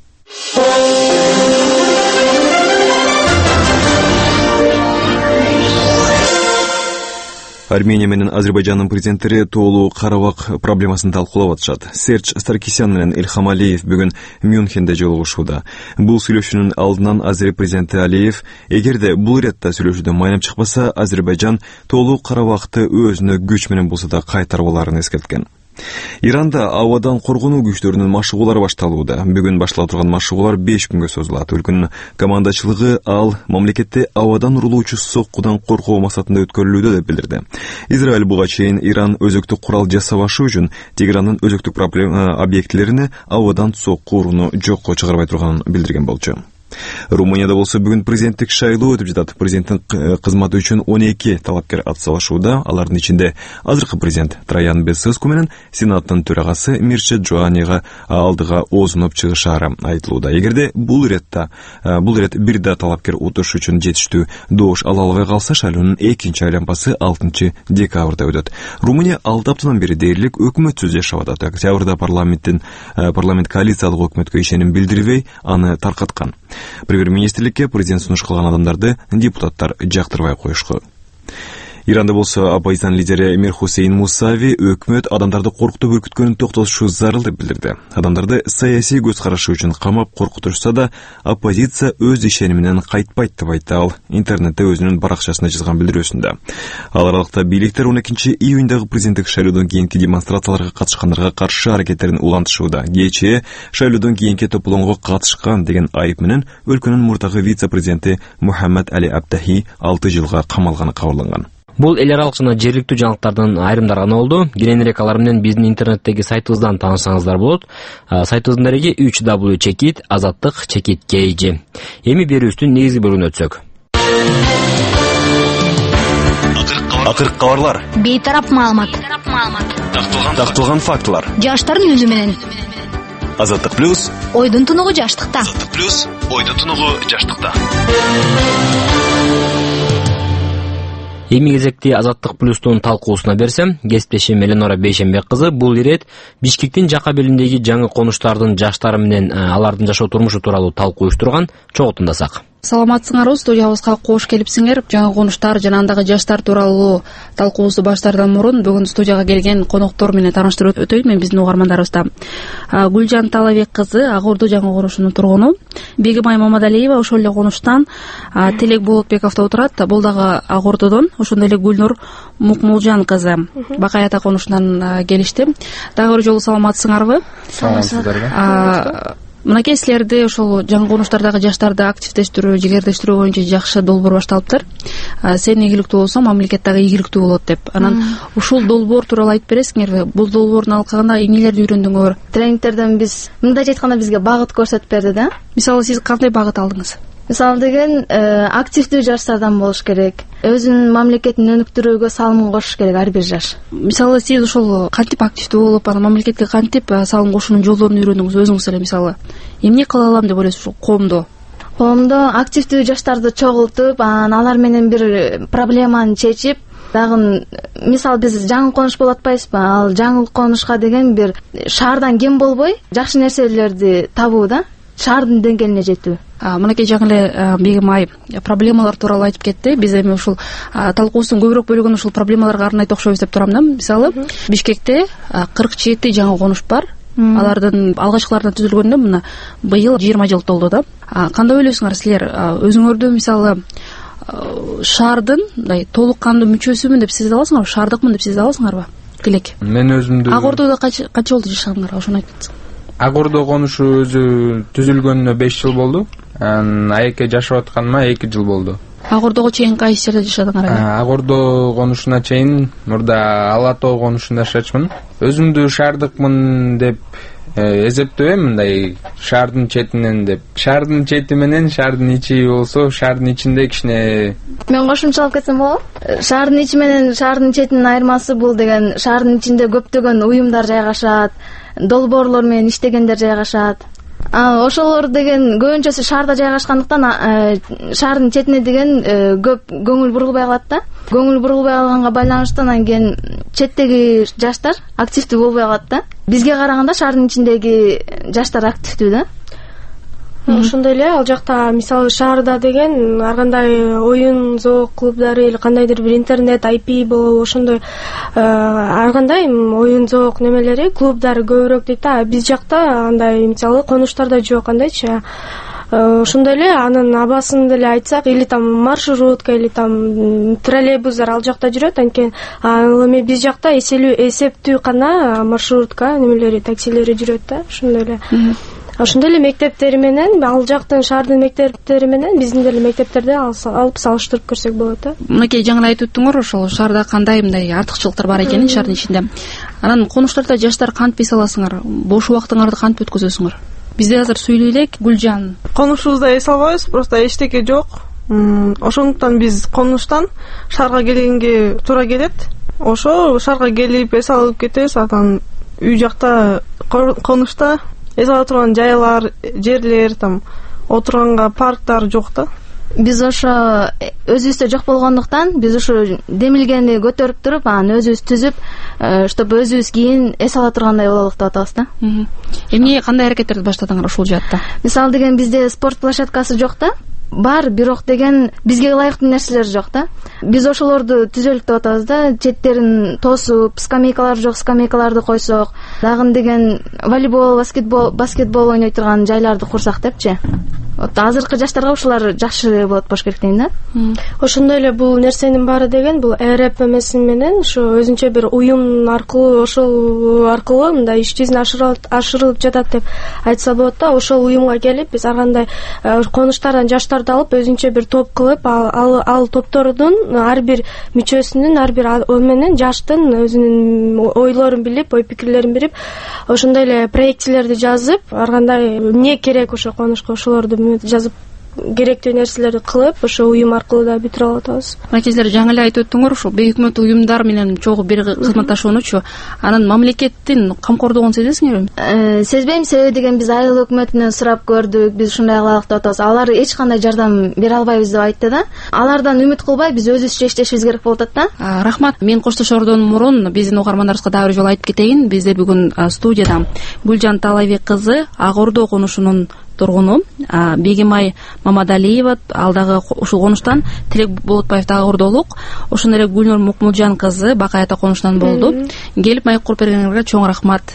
Армения менен Азербайжандын президенттери тоолуу Карабак проблемасын талкуулап атышат. Серж Саркисян менен Ильхам Алиев бүгүн Мюнхенде жолугушууда. Бул сүйлөшүүнүн алдынан Азер президенти Алиев, эгерде бул иретте сүйлөшүүдө майнап чыкпаса, Азербайжан тоолуу Карабакты өзүнө күч менен болсо да кайтарып аларын эскерткен. Иранда абадан коргонуу күчтөрүнүн машыгуулары башталууда. Бүгүн баштала турган машыгуулар беш күнгө созулат. Өлкөнүн командачылыгы ал мамлекетте абадан урулуучу соккудан коркоо максатында өткөрүлүүдө деп билдирди. Израиль буга чейин Иран өзөктүк курал жасабашы үчүн Тегерандын өзөктүк проблема объектилерине абадан сокку урууну жокко чыгарбай турганын билдирген болчу. Румынияда болсо бүгүн президенттик шайлоо өтүп жатат. Президенттин кызматы үчүн он эки талапкер атсалышууда. Алардын ичинде азыркы президент Траян Бесеску менен Сенаттын төрагасы Мирчет Джоанига алдыга оозунуп чыгышаары айтылууда. Эгерде бул иретте бул ирет бир да талапкер утуш үчүн жетиштүү добуш ала албай калса, шайлоонун экинчи айланпасы алтынчы декабрда өтөт. Румыния алты аптадан бери дээрлик өкмөтсүз жашап атат. Октябрда парламенттин парламент коалициялык өкмөткө ишеним билдирбей аны таркаткан. Премьер-министрликке президент сунуш кылган адамдарды депутаттар жактырбай коюшкан. Иранда болсо оппозициянын лидери Эмир Хусейн Мусави өкмөт адамдарды коркутуп үркүткөнүн токтотушу зарыл деп билдирди. Адамдарды саясий көз карашы үчүн камап коркутушса да, оппозиция өз ишениминен кайтпайт деп айтты ал интернетте өзүнүн баракчасына жазган билдирүүсүндө. Ал аралыкта бийликтер он экинчи июндагы президенттик шайлоодон кийинки демонстрацияларга катышкандарга каршы аракеттерин улантышууда. Кечээ шайлоодон кийинки топломго катышкан деген айып менен өлкөнүн мурдагы вице-президенти Мухаммад Али Абтахи алты жылга камалганы кабарланган. Бул эл аралык жана жергиликтүү жаңылыктардан айрымдар гана болду. Кененирээк алар менен биздин интернеттеги сайтыбыздан таанышсаңыздар болот. Сайтыбыздын дареги үч дабл ю чекит азаттык чекит кей жи. Эми берүүбүздүн негизги бөлүгүнө өтсөк. Акыркы кабарлар. Бейтарап маалымат. Такталган фактылар. Жаштардын үнү менен. Азаттык плюс. Ойдун тунугу жаштыкта. Азаттык плюс. Ойдун тунугу жаштыкта. Эми кезекти Азаттык плюстун талкуусуна берсем, кесиптешим Эленора Бейшенбек кызы бул ирет Бишкектин жака белиндеги жаңы конуштардын жаштары менен алардын жашоо турмушу тууралуу талкуу уюштурган. Чогуу тыңдасак. Саламатсыңарбы, студиябызга кош келипсиңер. Жаңы конуштар жана андагы жаштар тууралуу талкуубузду баштаардан мурун бүгүн студияга келген коноктор менен тааныштырып өтөйүн мен биздин угармандарыбызда. Гүлжан Талабек кызы Ак Орду жаңы конушунун тургуну, Бегимай Мамадалиева ошол эле конуштан, Телек Болотбековдо отурат, бул дагы Ак Ордодон, ошондой эле Гүлнур Мукмулжан кызы Бакай ата конушунан келишти. Дагы бир жолу саламатсыңарбы? Саламатсыздарбы? Мынакей силерди ошол жаңы конуштардагы жаштарды активдештирүү, жигердештирүү боюнча жакшы долбоор башталыптыр. Сен ийгиликтүү болсоң, мамлекет дагы ийгиликтүү болот деп. Анан ушул долбоор тууралуу айтып бересиңерби? Бул долбоордун алкагында эмнелерди үйрөндүңөр? Тренингтерден биз мындайча айтканда бизге багыт көрсөтүп берди да. Мисалы сиз кандай багыт алдыңыз? Мисалы деген активдүү жаштардан болуш керек. Өзүнүн мамлекетин өнүктүрүүгө салым кошуш керек ар бир жаш. Мисалы сиз ошол кантип активдүү болуп, анан мамлекетке кантип салым кошуунун жолдорун үйрөндүңүз өзүңүз эле мисалы? Эмне кыла алам деп ойлойсуз ушул коомдо? Коомдо активдүү жаштарды чогултуп, анан алар менен бир проблеманы чечип, дагы мисалы биз жаңы конуш болуп атпайбызбы? Ал жаңы конушка деген бир шаардан кем болбой, жакшы нерселерди табуу да, шаардын деңгээлине жетүү. Мынакей жаңы эле Бегимай проблемалар тууралуу айтып кетти. Биз эми ушул талкуубуздун көбүрөөк бөлүгүн ушул проблемаларга арнайт окшойбуз деп турам да. Мисалы, Бишкекте кырк жети жаңы конуш бар. Алардын алгачкыларынан түзүлгөндө мына быйыл жыйырма жыл толду да. Кандай ойлойсуңар силер? Өзүңөрдү мисалы шаардын мындай толук кандуу мүчөсүмүн деп сезе аласыңарбы? Шаардыкмын деп сезе аласыңарбы? Тилек. Мен өзүмдү Ак Ордодо канча жолду жашадыңар? Ошону айтып кетсең. Ак Ордо конушу өзү түзүлгөнүнө беш жыл болду. Айекке жашап атканыма эки жыл болду. Ак Ордого чейин кайсы жерде жашадыңар? Ак Ордо конушуна чейин мурда Ала Тоо конушунда жашачмын. Өзүмдү шаардыкмын деп эсептебейм, мындай шаардын четинен деп. Шаардын чети менен шаардын ичи болсо, шаардын ичинде кичине мен кошумчалап кетсем болобу? Шаардын ичи менен шаардын четинин айырмасы бул деген шаардын ичинде көптөгөн уюмдар жайгашат, долбоорлор менен иштегендер жайгашат. Ошолор деген көбүнчөсү шаарда жайгашкандыктан шаардын четине деген көп көңүл бурулбай калат да. Көңүл бурулбай калганга байланыштуу анан кийин четтеги жаштар активдүү болбой калат да. Бизге караганда шаардын ичиндеги жаштар активдүү да. Ошондой эле ал жакта мисалы шаарда деген ар кандай оюн зоок клубдары или кандайдыр бир интернет ай пи болобу ошондой ар кандай оюн зоок немелери клубдары көбүрөөк дейт да. Биз жакта андай мисалы конуштарда жок, кандайчы ошондой эле анын абасын деле айтсак, или там маршрутка, или там троллейбустар ал жакта жүрөт, анткени ал эми биз жакта эсептүү гана маршрутка немелери, таксилери жүрөт да, ошондой эле. Ошондой эле мектептери менен, ал жактын шаардын мектептери менен биздин деле мектептерди алып салыштырып көрсөк болот да. Мынакей жаңы айтып өттүңөр, ошол шаарда кандай мындай артыкчылыктар бар экенин шаардын ичинде. Анан конуштарда жаштар кантип эс аласыңар? Бош убактыңарды кантип өткөзөсүңөр? Бизде азыр сүйлөй элек, Гүлжан. Конушубузда эс албайбыз, просто эчтеке жок. Ошондуктан биз конуштан шаарга келгенге туура келет. Ошо шаарга келип эс алып кетебиз, анан үй жакта конушта эс ала турган жайлар, жерлер, там отурганга парктар жок да. Биз ошо өзүбүздө жок болгондуктан биз ошо демилгени көтөрүп туруп, анан өзүбүз түзүп, чтобы өзүбүз кийин эс ала тургандай бололук деп атабыз да. Эмне кандай аракеттерди баштадыңар ушул жаатта? Мисалы деген бизде спорт площадкасы жок да. Бар, бирок деген бизге ылайыктуу нерселер жок да. Биз ошолорду түзөлүк деп атабыз да. Четтерин тосуп, скамейкалар жок, скамейкаларды койсок, дагы деген волейбол, баскетбол, баскетбол ойной турган жайларды курсак депчи. Вот азыркы жаштарга ушулар жакшы болот болуш керек дейм да. Ошондой эле бул нерсенин баары деген бул ЭРП эмеси менен ошо өзүнчө бир уюм аркылуу, ошол аркылуу мындай иш жүзүнө ашырылып жатат деп айтса болот да. Ошол уюмга келип биз ар кандай конуштардан жаштарды алып өзүнчө бир топ кылып, ал ал топтордун ар бир мүчөсүнүн, ар бир менен жаштын өзүнүн ойлорун билип, ой пикирлерин билип, ошондой эле проектилерди жазып, ар кандай эмне керек ошо конушка, ошолорду жазып, керектүү нерселерди кылып, ошо уюм аркылуу да бүтүрүп алып атабыз. Мына жаңы эле айтып өттүңөр, ушул бейөкмөт уюмдар менен чогуу бир кызматташуунучу, анан мамлекеттин камкордугун сезесиңерби? Сезбейм, себеби деген биз айыл өкмөтүнөн сурап көрдүк, биз ушундай кылалык деп атабыз. Алар эч кандай жардам бере албайбыз деп айтты да. Алардан үмүт кылбай биз өзүбүзчө иштешибиз керек болуп атат да. Рахмат. Мен коштошордон мурун биздин угармандарыбызга дагы бир жолу айтып кетейин. Бизде бүгүн студияда Гүлжан Таалайбек кызы Ак Ордо конушунун тургуну Бегимай Мамадалиева, ал дагы ушул конуштан, Тилек Болотбаев дагы Ордолук, ошондой эле Гүлнур Мукмулжан кызы Бакай Ата конушунан болду. Келип майк куруп бергениңерге чоң рахмат.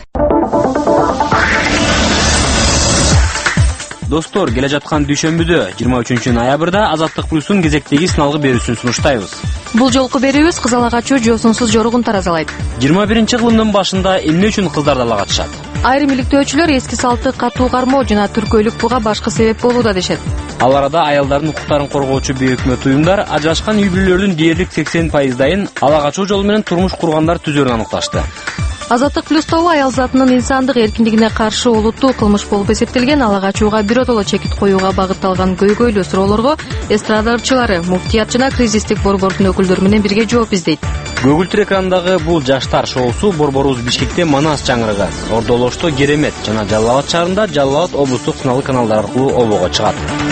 Достор, келе жаткан дүйшөмбүдө жыйырма үчүнчү ноябрда Азаттык плюстун кезектеги сыналгы берүүсүн сунуштайбыз. Бул жолку берүүбүз кызалагачуу жоосунсуз жоругун таразалайт. жыйырма биринчи кылымдын башында эмне үчүн кыздар дала катышат? Айрым иликтөөчүлөр эски салты катуу кармоо жана түркөйлүк буга башкы себеп болууда дешет. Ал арада аялдардын укуктарын коргоочу бейөкмөт уюмдар ажырашкан үй бүлөлөрдүн дээрлик сексен пайыздайын ала качуу жолу менен турмуш кургандар түзөрүн аныкташты. Азаттык плюс тобу аял затынын инсандык эркиндигине каршы олуттуу кылмыш болуп эсептелген ала качууга биротоло чекит коюуга багытталган көйгөйлүү суроолорго эстрада ырчылары, муфтият жана кризистик борбордун өкүлдөрү менен бирге жооп издейт. Көгүлтүр экранындагы бул жаштар шоусу борборубуз Бишкекте Манас чаңырыгы, Ордолошто Керемет жана Жалал Абад шаарында Жалал Абад облустук сыналгы каналдар аркылуу обого чыгат.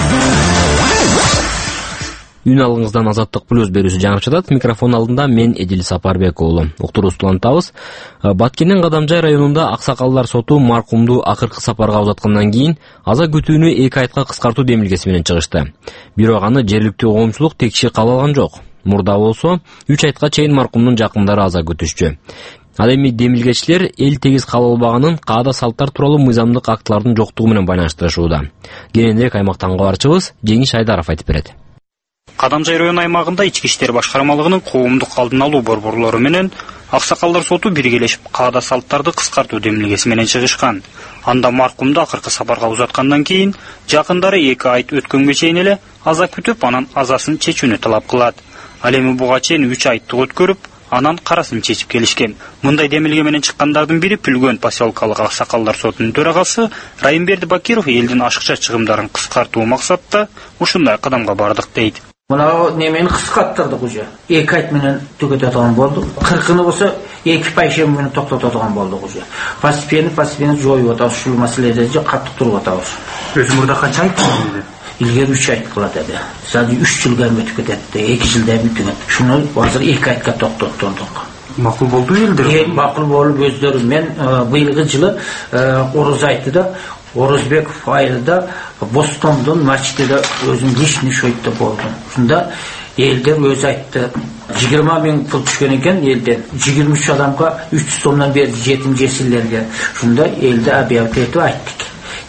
Үн алыңыздан Азаттык плюс берүүсү жаңып жатат. Микрофон алдында мен Эдил Сапарбек уулу. Уктуруубузду улантабыз. Баткендин Кадамжай районунда Аксакалдар соту маркумду акыркы сапарга узаткандан кийин аза күтүүнү эки айтка кыскартуу демилгеси менен чыгышты. Бирок аны жергиликтүү коомчулук текши кабыл алган жок. Мурда болсо үч айтка чейин маркумдун жакындары аза күтүшчү. Ал эми демилгечилер эл тегиз кабыл албаганын каада салттар тууралуу мыйзамдык актылардын жоктугу менен байланыштырышууда. Кененирээк аймактан кабарчыбыз Жеңиш Айдаров айтып берет. Кадамжай район аймагында ички иштер башкармалыгынын коомдук алдын алуу борборлору менен Аксакалдар соту биргелешип каада салттарды кыскартуу демилгеси менен чыгышкан. Анда маркумду акыркы сапарга узаткандан кийин жакындары эки айт өткөнгө чейин эле аза күтүп, анан азасын чечүүнү талап кылат. Ал эми буга чейин үч айтты өткөрүп, анан карасын чечип келишкен. Мындай демилге менен чыккандардын бири Пүлгөн поселкалык Аксакалдар сотунун төрагасы Райымберди Бакиров элдин ашыкча чыгымдарын кыскартуу максатта ушундай кадамга бардык дейт. Мына немени кыскарттырдык уже. эки айт менен түгөтөтөгөн болдук. кыркыны болсо эки пайшем менен токтототогон болдук уже. Постепенно, постепенно жоюп атабыз ушул маселеде же каттык туруп атабыз. Өзү мурда канча айт кылды? Илгери үч айт кылат эди. Сади үч жылга өтүп кетет, эки жылда бүтүнөт. Шуну азыр эки айтка токтоттук. Макул болду элдер. Эң макул болуп өздөрү. Мен быйылгы жылы Ороз айтты да, Орозбеков айылда Бостомдун мачтеде өзүм личный шойтта болдум. Шунда элдер өзү айтты, жыйырма миң пул түшкөн экен элден. жыйырма үч адамга үч жүз сомдон берди жетим жесирлерге. Шунда элде объявить этип айттык.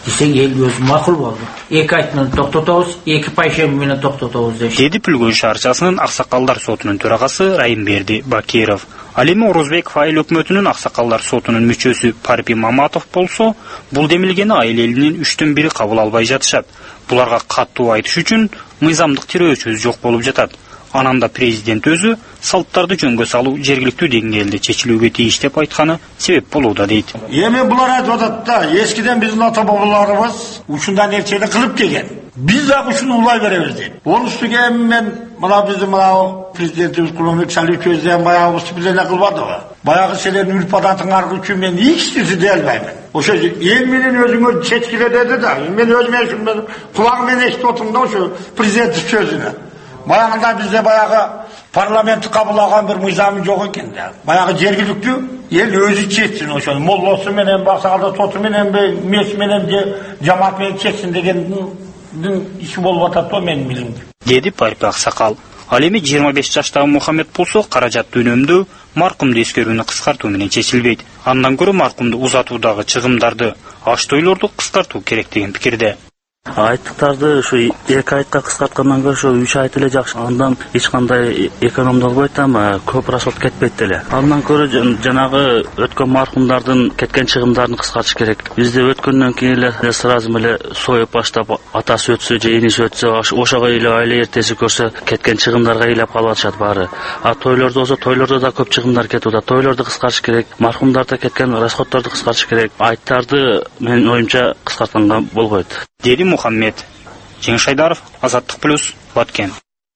десек эл өзү макул болду. эки айтынан токтотобуз, эки пайшемби менен токтотобуз дешти. Деди Пүлгөн шаар часынын Аксакалдар сотунун төрагасы Райымберди Бакиров. Ал эми Орозбеков айыл өкмөтүнүн Аксакалдар сотунун мүчөсү Парпи Маматов болсо, бул демилгени айыл элинин үчтөн бири кабыл албай жатышат. Буларга каттуу айтыш үчүн мыйзамдык тирөөчү жок болуп жатат. Анан да президент өзү салттарды жөнгө салуу жергиликтүү деңгээлде чечилүүгө тийиш деп айтканы себеп болууда дейт. Эми булар айтып атат да, эскиден биздин ата бабаларыбыз ушундай нерсени кылып келген. Биз дагы ушуну улай беребиз дейт. Onun üstüne мен мына биздин мына президентибиз Кулмамбек Шалиевич өзү баягы выступление кылбадыбы? Баягы силердин үрп-адатыңар үчүн мен эч нерсе дей албаймын. Ошо эл менен өзүңөр чечкиле деди да. Мен өзүм ушуну кулагым менен эшитип отурдум да ошо президенттин сөзүнө. Баягында бизде баягы парламентти кабыллаган бир мыйзам жок экен да. Баягы жергиликтүү эл өзү чечсин ошону. Моллосу менен, Аксакалдар соту менен, мес менен же жамаат менен чечсин дегендин иши болуп атат да менин билимимде. Деди Парпи Аксакал. Ал эми жыйырма беш жаштагы Мухаммед болсо, каражатты үнөмдөө маркумду эскерүүнү кыскартуу менен чечилбейт. Андан көрө маркумду узатуудагы чыгымдарды, аш тойлорду кыскартуу керек деген пикирде. Айттыктарды ушу эки айтка кыскарткандан көрө ушу үч айт эле жакшы. Андан эч кандай экономдолбойт, ама көп расход кетпейт деле. Андан көрө жанагы өткөн маркумдардын кеткен чыгымдарын кыскартыш керек. Бизде өткөндөн кийин эле сразу эле союп баштап атасы өтсө же иниси өтсө, ошого эле айла эртеси көрсө кеткен чыгымдарга ыйлап калып атышат баары. А тойлордо болсо, тойлордо да көп чыгымдар кетип атат. Тойлорду кыскартыш керек, маркумдарда кеткен расходдорду кыскартыш керек. Айттарды менин оюмча кыскартканга болбойт. Деди Мухаммед. Жеңиш Айдаров, Азаттык плюс, Баткен.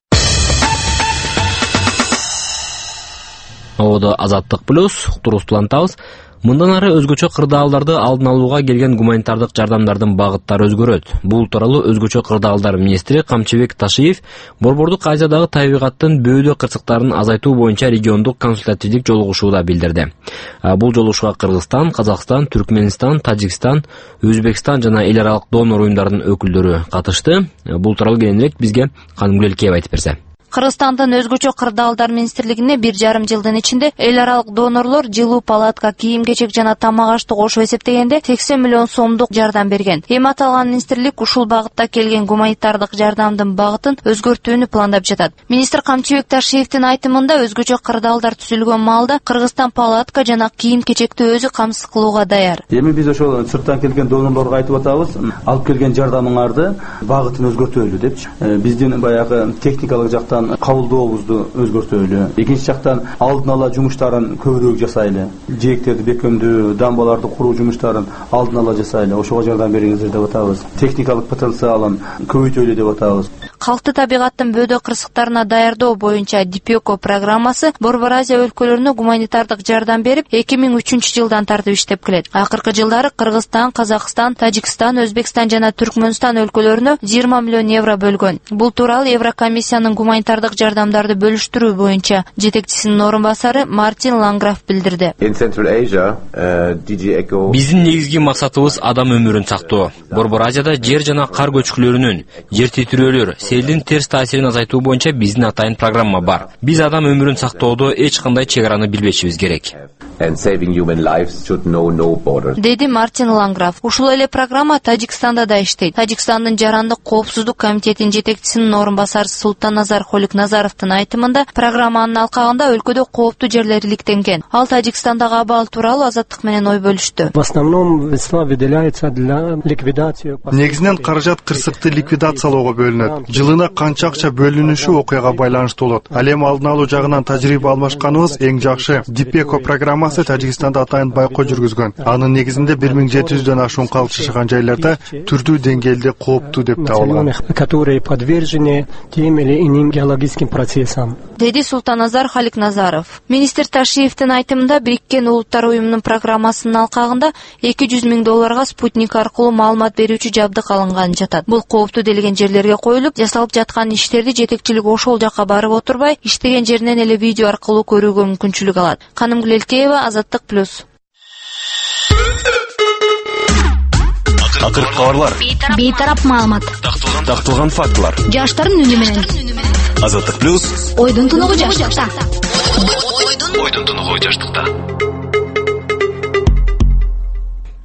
Оодо Азаттык плюс, Турустулантабыз. Мындан ары өзгөчө кырдаалдарды алдын алууга келген гуманитардык жардамдардын багыттары өзгөрөт. Бул тууралуу өзгөчө кырдаалдар министри Камчыбек Ташиев Борбордук Азиядагы табигаттын бөөдө кырсыктарын азайтуу боюнча региондук консультативдик жолугушууда билдирди. Бул жолугушууга Кыргызстан, Казакстан, Түркмөнстан, Тажикстан, Өзбекстан жана эл аралык донор уюмдарынын өкүлдөрү катышты. Бул тууралуу кененирээк бизге Канымгүл Элкеева айтып берсе. Кыргызстандын өзгөчө кырдаалдар министрлигине бир жарым жылдын ичинде эл аралык донорлор жылуу, палатка, кийим-кечек жана тамак-ашты кошуп эсептегенде сексен миллион сомдук жардам берген. Эми аталган министрлик ушул багытта келген гуманитардык жардамдын багытын өзгөртүүнү пландап жатат. Министр Камчыбек Ташиевдин айтымында өзгөчө кырдаалдар түзүлгөн маалда Кыргызстан палатка жана кийим-кечекти өзү камсыз кылууга даяр. Эми биз ошол сырттан келген донорлорго айтып атабыз, алып келген жардамыңарды багытын өзгөртөлү депчи. Биздин баягы техникалык жактан кабылдообузду өзгөртөлү. Экинчи жактан алдын ала жумуштарын көбүрөөк жасайлы. Жээктерди бекемдөө, дамбаларды куруу жумуштарын алдын ала жасайлы. Ошого жардам бериңиздер деп атабыз. Техникалык потенциалын көбөйтөлү деп атабыз. Калкты табигаттын бөөдө кырсыктарына даярдоо боюнча Дипеко программасы Борбор Азия өлкөлөрүнө гуманитардык жардам берип эки миң үчүнчү жылдан тартып иштеп келет. Акыркы жылдары Кыргызстан, Казакстан, Тажикстан, Өзбекстан жана Түркмөнстан өлкөлөрүнө жыйырма миллион евро бөлгөн. Бул тууралуу Еврокомиссиянын гуманитардык жардамдарды бөлүштүрүү боюнча жетекчисинин орун басары Мартин Ланграф билдирди. Биздин негизги максатыбыз адам өмүрүн сактоо. Борбор Азияда жер жана кар көчкүлөрүнүн, жер титирөөлөр, селдин терс таасирин азайтуу боюнча биздин атайын программа бар. Биз адам өмүрүн сактоодо эч кандай чек араны билбешибиз керек. Деди Мартин Ланграф. Ушул эле программа Тажикстанда да иштейт. Тажикстандын жарандык коопсуздук комитетинин жетекчисинин орун басары Султаназар Холикназаровдун айтымында программанын алкагында өлкөдө кооптуу жерлер иликтенген. Ал Тажикстандагы абал тууралуу Азаттык менен ой бөлүштү. Негизинен каражат кырсыкты ликвидациялоого бөлүнөт. Жылына канча акча бөлүнүшү окуяга байланыштуу болот. Ал эми алдын алуу жагынан тажрыйба алмашканыбыз эң жакшы. Дипеко программасы Тажикстанда атайын байкоо жүргүзгөн. Анын негизинде бир миң жети жүздөн ашуун калк жашаган жайларда түрдүү деңгээлде кооптуу деп табылган. Деди Султаназар Халикназаров. Министр Ташиевдин айтымында Бириккен Улуттар уюмунун программасынын алкагында эки жүз миң долларга спутник аркылуу маалымат берүүчү жабдык алынган жатат. Бул кооптуу делген жерлерге коюлуп, жасалып жаткан иштерди жетекчилик ошол жакка барып отурбай, иштеген жеринен эле видео аркылуу көрүүгө мүмкүнчүлүк алат. Канымгүл Элкеева, Азаттык плюс. Акыркы кабарлар. Бейтарап маалымат. Такталган фактылар. Жаштардын үнү менен. Азаттык плюс. Ойдун тунугу жаштыкта. Ойдун тунугу жаштыкта.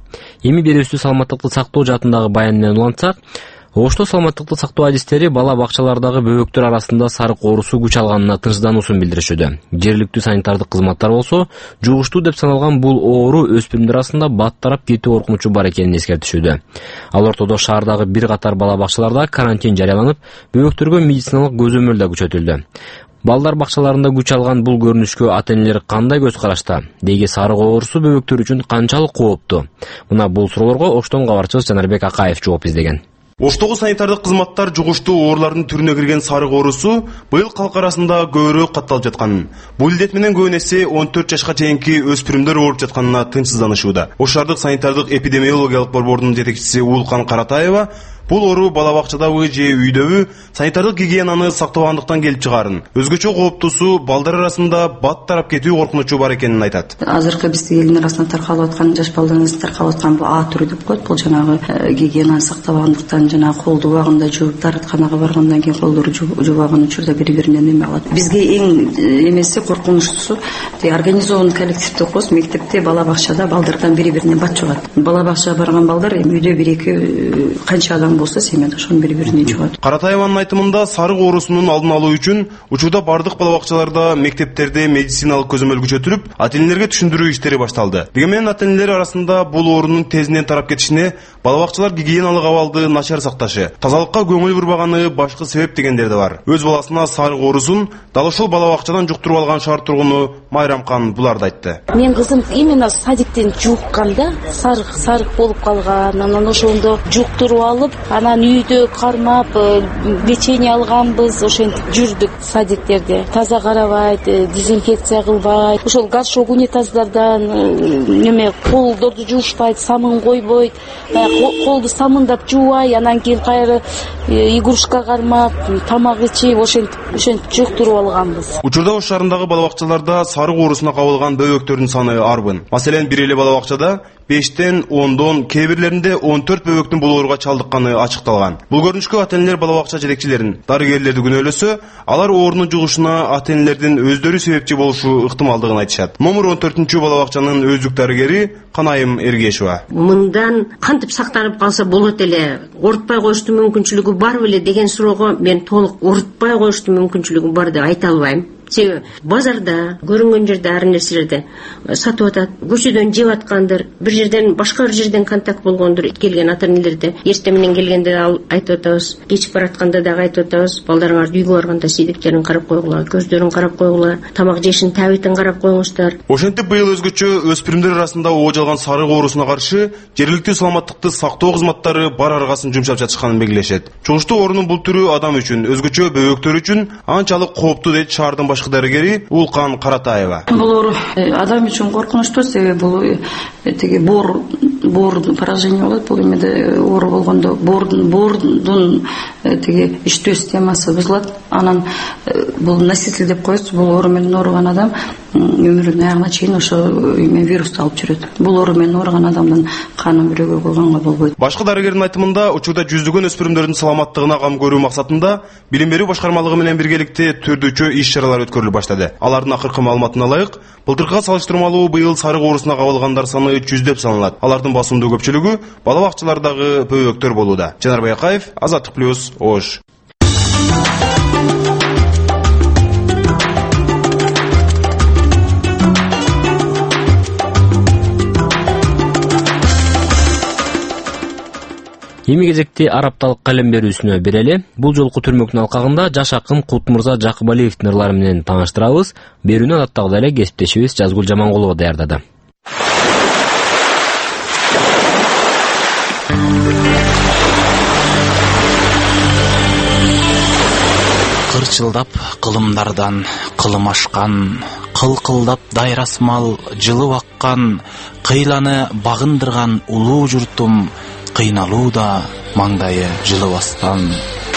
Эми берүүсү саламаттыкты сактоо жаатындагы баян менен улантсак, Ошто саламаттыкты сактоо адистери бала бакчалардагы бөбөктөр арасында сарык оорусу күч алганына тынчсыздануусун билдиришүүдө. Жергиликтүү санитардык кызматтар болсо, жугуштуу деп саналган бул оору өспүрүмдөр арасында бат тарап кетүү коркунучу бар экенин эскертишүүдө. Ал ортодо шаардагы бир катар бала бакчаларда карантин жарыяланып, бөбөктөргө медициналык көзөмөл да күчөтүлдү. Балдар бакчаларында күч алган бул көрүнүшкө ата-энелер кандай көз карашта? Деги сарык оорусу бөбөктөр үчүн канчалык кооптуу? Мына бул суроолорго Оштон кабарчыбыз Жанарбек Акаев жооп издеген. Оштогу санитардык кызматтар жугуштуу оорулардын түрүнө кирген сарык оорусу быйыл калк арасында көбүрөөк катталып жатканын, бул илдет менен көбүн эсе он төрт жашка чейинки өспүрүмдөр ооруп жатканына тынчсызданышууда. Ош шаардык санитардык эпидемиологиялык борбордун жетекчиси Уулкан Каратаева бул оору бала бакчадабы же үйдөбү санитардык гигиенаны сактабагандыктан келип чыгарын, өзгөчө кооптуусу балдар арасында бат тарап кетүү коркунучу бар экенин айтат. Азыркы биздин элдин арасында таркалып аткан, жаш балдардын арасында таркалып аткан бул А түрү деп коет. Бул жанагы гигиенаны сактабагандыктан жана колду убагында жууп, дааратканага баргандан кийин колдорду жуубаган учурда бири-биринен эме алат. Бизге эң эмеси коркунучтуусу организованный коллектив деп коебуз. Мектепте бала бакчада балдардан бири-биринен бат жугат. Бала бакчага барган балдар эми үйдө бир-эки канча адам болсо семьяда ошонун бири-бирине жугат. Каратаеванын айтымында сарык оорусунун алдын алуу үчүн учурда бардык бала бакчаларда, мектептерде медициналык көзөмөл күчөтүлүп, ата-энелерге түшүндүрүү иштери башталды. Дегенмен ата-энелер арасында бул оорунун тезинен тарап кетишине бала бакчалар гигиеналык абалды начар сакташы, тазалыкка көңүл бурбаганы башкы себеп дегендер да бар. Өз баласына сарык оорусун дал ошол бала бакчадан жуктуруп алган шаар тургуну Майрамкан буларды айтты. Мен кызым именно садиктен жукканда сарык сарык болуп калган, анан ошондо жуктуруп алып, анан үйдө кармап, лечение алганбыз, ошентип жүрдүк садиктерде. Таза карабайт, дезинфекция кылбайт, ошол газ-шок унитаздардан неме колдорду жуушпайт, самын койбойт, колду самындап жуубай, анан кийин кайра игрушка кармап, тамак ичип, ошентип ошентип жуктуруп алганбыз. Учурда Ош шаарындагы бала бакчаларда сарык оорусуна кабылган бөбөктөрдүн саны арбын. Маселен, бир эле бала бакчада бештен, ондон, кээ бирлеринде он төрт бөбөктүн бул ооруга чалдыкканы ачыкталган. Бул көрүнүшкө ата-энелер бала бакча жетекчилерин, дарыгерлерди күнөөлөсө, алар оорунун жугушуна ата-энелердин өздөрү себепчи болушу ыктымалдыгын айтышат. Номер он төртүнчү бала бакчанын өздүк дарыгери Канайым Эргешова. Мындан кантип сактанып калса болот эле, оорутпай коюштун мүмкүнчүлүгү бар беле деген суроого мен толук оорутпай коюштун мүмкүнчүлүгү бар деп айта албайм. Себеби базарда көрүнгөн жерде ар нерселерди сатып атат, көчөдөн жеп аткандыр, бир жерден башка бир жерден контакт болгондур. Келген ата-энелерди эртең менен келгенде айтып атабыз, кечип баратканда дагы айтып атабыз, балдарыңарды үйгө барганда сидектерин карап койгула, көздөрүн карап койгула, тамак жешин табитин карап коюңуздар. Ошентип быйыл өзгөчө өспүрүмдөр арасында ооч алган сарык оорусуна каршы жергиликтүү саламаттыкты сактоо кызматтары бар аргасын жумшап жатышканын белгилешет. Чугуштуу оорунун бул түрү адам үчүн, өзгөчө бөбөктөр үчүн анчалык кооптуу дейт шаардын башкы дарыгери Уулкан Каратаева. Бул оору адам үчүн коркунучтуу, себеби бул теги боор боор поражение болот. Бул эмеде оору болгондо боордун боордун теги иштөө системасы бузулат. Анан бул носитель деп коебуз. Бул оору менен ооруган адам өмүрүнүн аягына чейин ошо эме вирусту алып жүрөт. Бул оору менен ооруган адамдын канын бирөөгө койгонго болбойт. Башкы дарыгердин айтымында, учурда жүздөгөн өспүрүмдөрдүн саламаттыгына кам көрүү максатында билим берүү башкармалыгы менен биргеликте түрдүчө иш-чаралар өткөрүлүп баштады. Алардын акыркы маалыматына ылайык, былтыркыга салыштырмалуу быйыл сарык оорусуна кабылгандар саны жүздөп саналат. Алардын басымдуу көпчүлүгү бала бакчалардагы бөбөктөр болууда. Жанарбек Акаев, Азаттык плюс, Ош. Эми кезекти арапталык калем берүүсүнө берели. Бул жолку түрмөктүн алкагында жаш акын Кутмырза Жакыбалиевдин ырлары менен тааныштырабыз. Берүүнү адаттагыдай эле кесиптешибиз Жазгул Жамангулова даярдады. Кырчылдап кылымдардан кылым ашкан, кылкылдап дайрасмал жылып аккан, кыйланы багындырган улуу журтум, кыйналуу да маңдайы жылыбастан.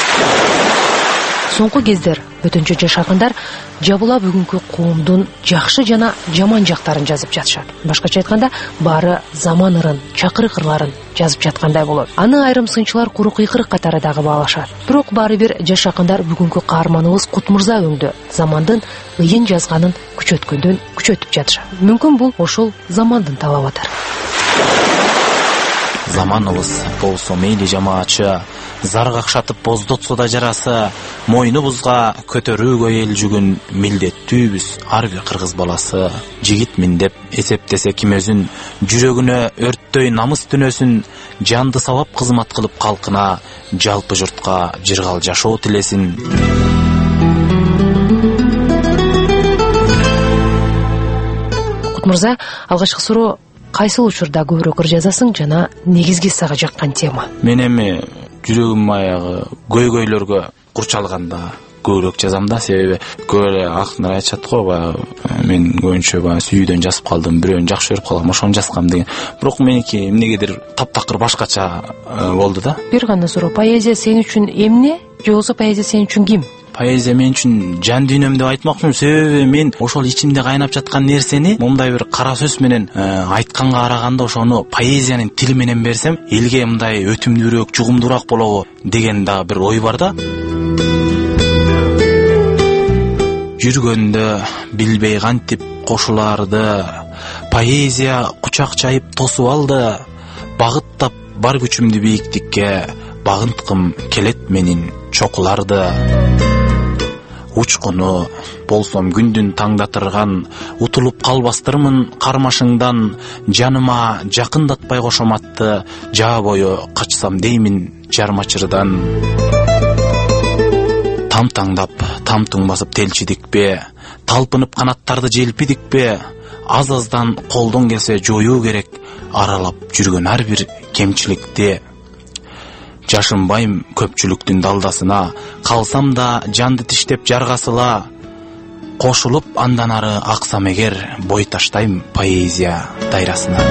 Соңку кездер өтөнчө жаш акындар жабыла бүгүнкү коомдун жакшы жана жаман жактарын жазып жатышат. Башкача айтканда, баары заман ырын, чакырык ырларын жазып жаткандай болот. Аны айрым сынчылар куру кыйкырык катары дагы баалашат. Бирок баары бир жаш акындар бүгүнкү каарманыбыз Кутмырза өңдө замандын ыйын жазганын күчөткөндөн күчөтүп жатышат. Мүмкүн бул ошол замандын талабыдыр. Заманыбыз болсо мейли жамаачы, зар какшатып боздотсо да жарасы, мойнубузга көтөрүүгө эл жүгүн, милдеттүүбүз ар бир кыргыз баласы. Жигитмин деп эсептесе ким өзүн, жүрөгүнө өрттөй намыс түнөсүн, жанды сабап кызмат кылып калкына, жалпы журтка жыргал жашоо тилесин. Мырза, алгачкы суроо, кайсыл учурда көбүрөөк ыр жазасың жана негизги сага жаккан тема? Мен эми жүрөгүм аягы көйгөйлөргө курчалганда көбүрөөк жазам да, себеби көп эле акындар айтышат го, баягы мен көбүнчө баягы сүйүүдөн жазып калдым, бирөөнү жакшы көрүп калгам, ошону жазгам деген. Бирок меники эмнегедир таптакыр башкача болду да. Бир гана суроо, поэзия сен үчүн эмне, же болбосо поэзия сен үчүн ким? Поэзия мен үчүн жан дүйнөм деп айтмакчымын, себеби мен ошол ичимде кайнап жаткан нерсени мындай бир кара сөз менен айтканга караганда ошону поэзиянын тили менен берсем, элге мындай өтүмдүүрөөк, жугумдуураак болобу деген да бир ой бар да. Жүргөндө билбей кантип кошуларды, поэзия кучак чайып тосуп алды, багыттап бар күчүмдү бийиктикке, багынткым келет менин чокуларды. Учкуну болсом күндүн таңдатырган, утулуп калбастырмын кармашыңдан, жаныма жакындатпай кошоматты, жаа бою качсам деймин жармачырдан. Там таңдап, там туңбасып телчидикпе, талпынып канаттарды желпидикпе, аз-аздан колдон келсе жоюу керек, аралап жүргөн ар бир кемчиликти. Жашынбайм көпчүлүктүн далдасына, калсам да жанды тиштеп жаргасыла, кошулуп андан ары аксам эгер, бой таштайм поэзия дайрасына.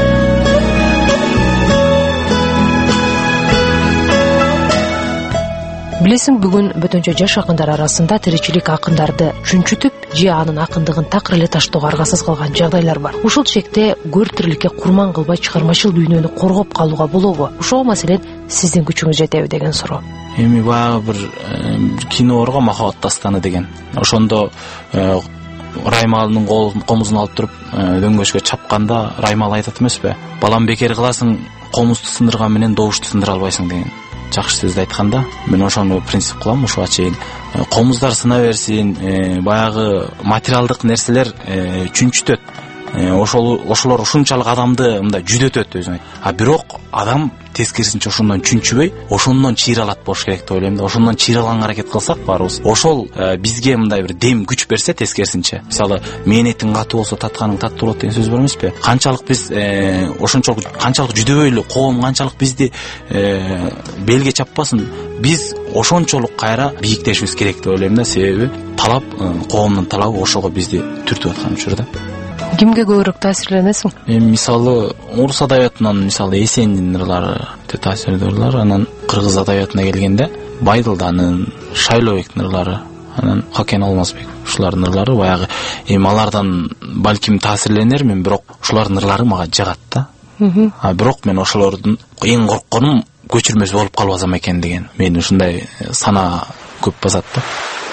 Билесиң, бүгүн бөтөнчө жаш акындар арасында тиричилик акындарды чүнчүтүп, же анын акындыгын такыр эле таштоого аргасыз калган жагдайлар бар. Ушул чекте көр тириликке курман кылбай чыгармачыл дүйнөнү коргоп калууга болобу? Ошого маселен сиздин күчүңүз жетеби деген суроо. Эми баягы бир кино бар го, Махабат дастаны деген. Ошондо Раймалдын комузун алып туруп дөңгөчкө чапканда Раймал айтат эмеспи? Балам, бекер кыласың, комузду сындырган менен добушту сындыра албайсың деген. Жакшы сөздү айтканда, мен ошону принцип кылам, ушуга чейин. Комуздар сына берсин, баягы материалдык нерселер чүнчүтөт. Ошол ошолор ушунчалык адамды мындай жүдөтөт өзүнө. А бирок адам тескерисинче ошондон чүнчүбөй, ошондон чыйралат болуш керек деп ойлойм да. Ошондон чыйралганга аракет кылсак баарыбыз, ошол бизге мындай бир дем күч берсе тескерисинче. Мисалы, мээнетиң катуу болсо татканың таттуу болот деген сөз бар эмеспи? Канчалык биз ошончолук канчалык жүдөбөйлү, коом канчалык бизди белге чаппасын, биз ошончолук кайра бийиктешибиз керек деп ойлойм да. Себеби талап, коомдун талабы ошого бизди түртүп аткан учур да. Кимге көбүрөөк таасирленесиң? Эми мисалы, орус адабиятынан мисалы Эсендин ырлары таасирдүүлөр, анан кыргыз адабиятына келгенде Байдылданын, Шайлообектин ырлары, анан Хакен Алмазбек, ушулардын ырлары баягы эми алардан балким таасирленермин, бирок ушулардын ырлары мага жагат да. А бирок мен ошолордун эң коркконум көчүрмөс болуп калбасам экен деген. Мен ушундай сана көп басат да.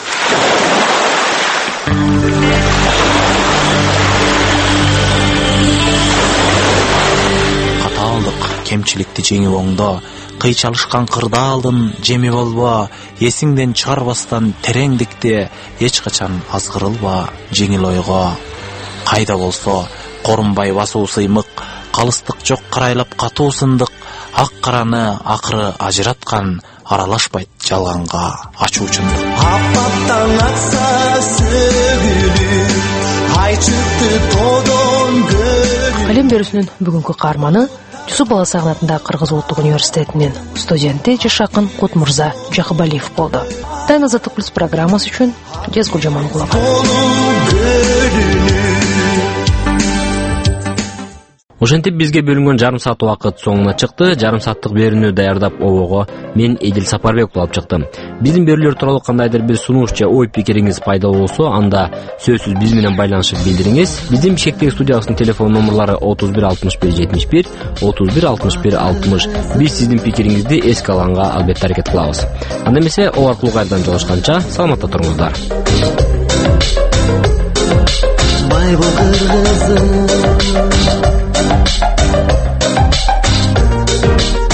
Кемчиликти жеңип оңдо, кыйчалышкан кырдаалдын жеми болбо, эсиңден чыгарбастан тереңдикти, эч качан азгырылба жеңил ойго. Кайда болсо корунбай басуу сыймык, калыстык жок карайлап катуу сындык, ак караны акыры ажыраткан, аралашпайт жалганга ачуучундук. Апаттан акса сөгүлүп, ай чыкты тодон көлүп. Калем берүүсүнүн бүгүнкү каарманы Жусуп Баласагын атындагы Кыргыз Улуттук университетинин студенти жаш акын Кутмурза Жакыбалиев болду. Тайна Азаттык плюс программасы үчүн Жезгүл Жамангулова. Ошентип бизге бөлүнгөн жарым саат убакыт соңуна чыкты. Жарым сааттык берүүнү даярдап обого мен Эдил Сапарбеков алып чыктым. Биздин берүүлөр тууралуу кандайдыр бир сунуш же ой пикириңиз пайда болсо, анда сөзсүз биз менен байланышып билдириңиз. Биздин Бишкектеги студиябыздын телефон номерлары отуз бир алтымыш бир жетимиш бир, отуз бир алтымыш бир алтымыш. Биз сиздин пикириңизди эске алганга албетте аракет кылабыз. Анда эмесе, о аркылуу кайрадан жолугушканча саламатта туруңуздар. Thank you.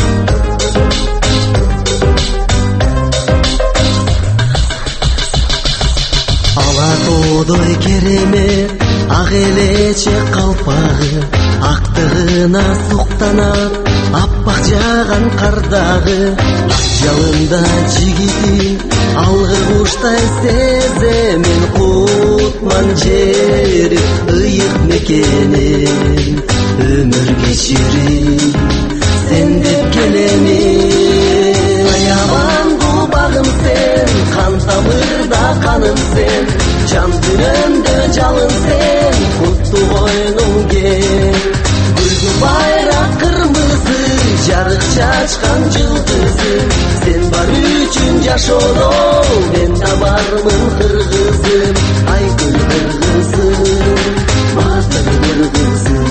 багы актыгына суктанат аппак жааган кардагы жалында жигитин алгы куштай сеземин кутман жери ыйык мекенин өмүр кечирип сен деп келемин аябан багым сен кан тамырда каным сен жан дүнөмдө жалын сен куттуу койнуң кең гүлдү байрак кырмызы жарык чачкан жылдызы сен бар үчүн жашоодо мен да бармын кыргызым айгүл кыргызым батыр кыргызым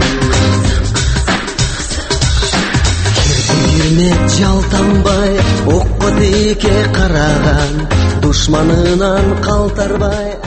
кирмек жалтанбай окко тике караган душманынан калтарбай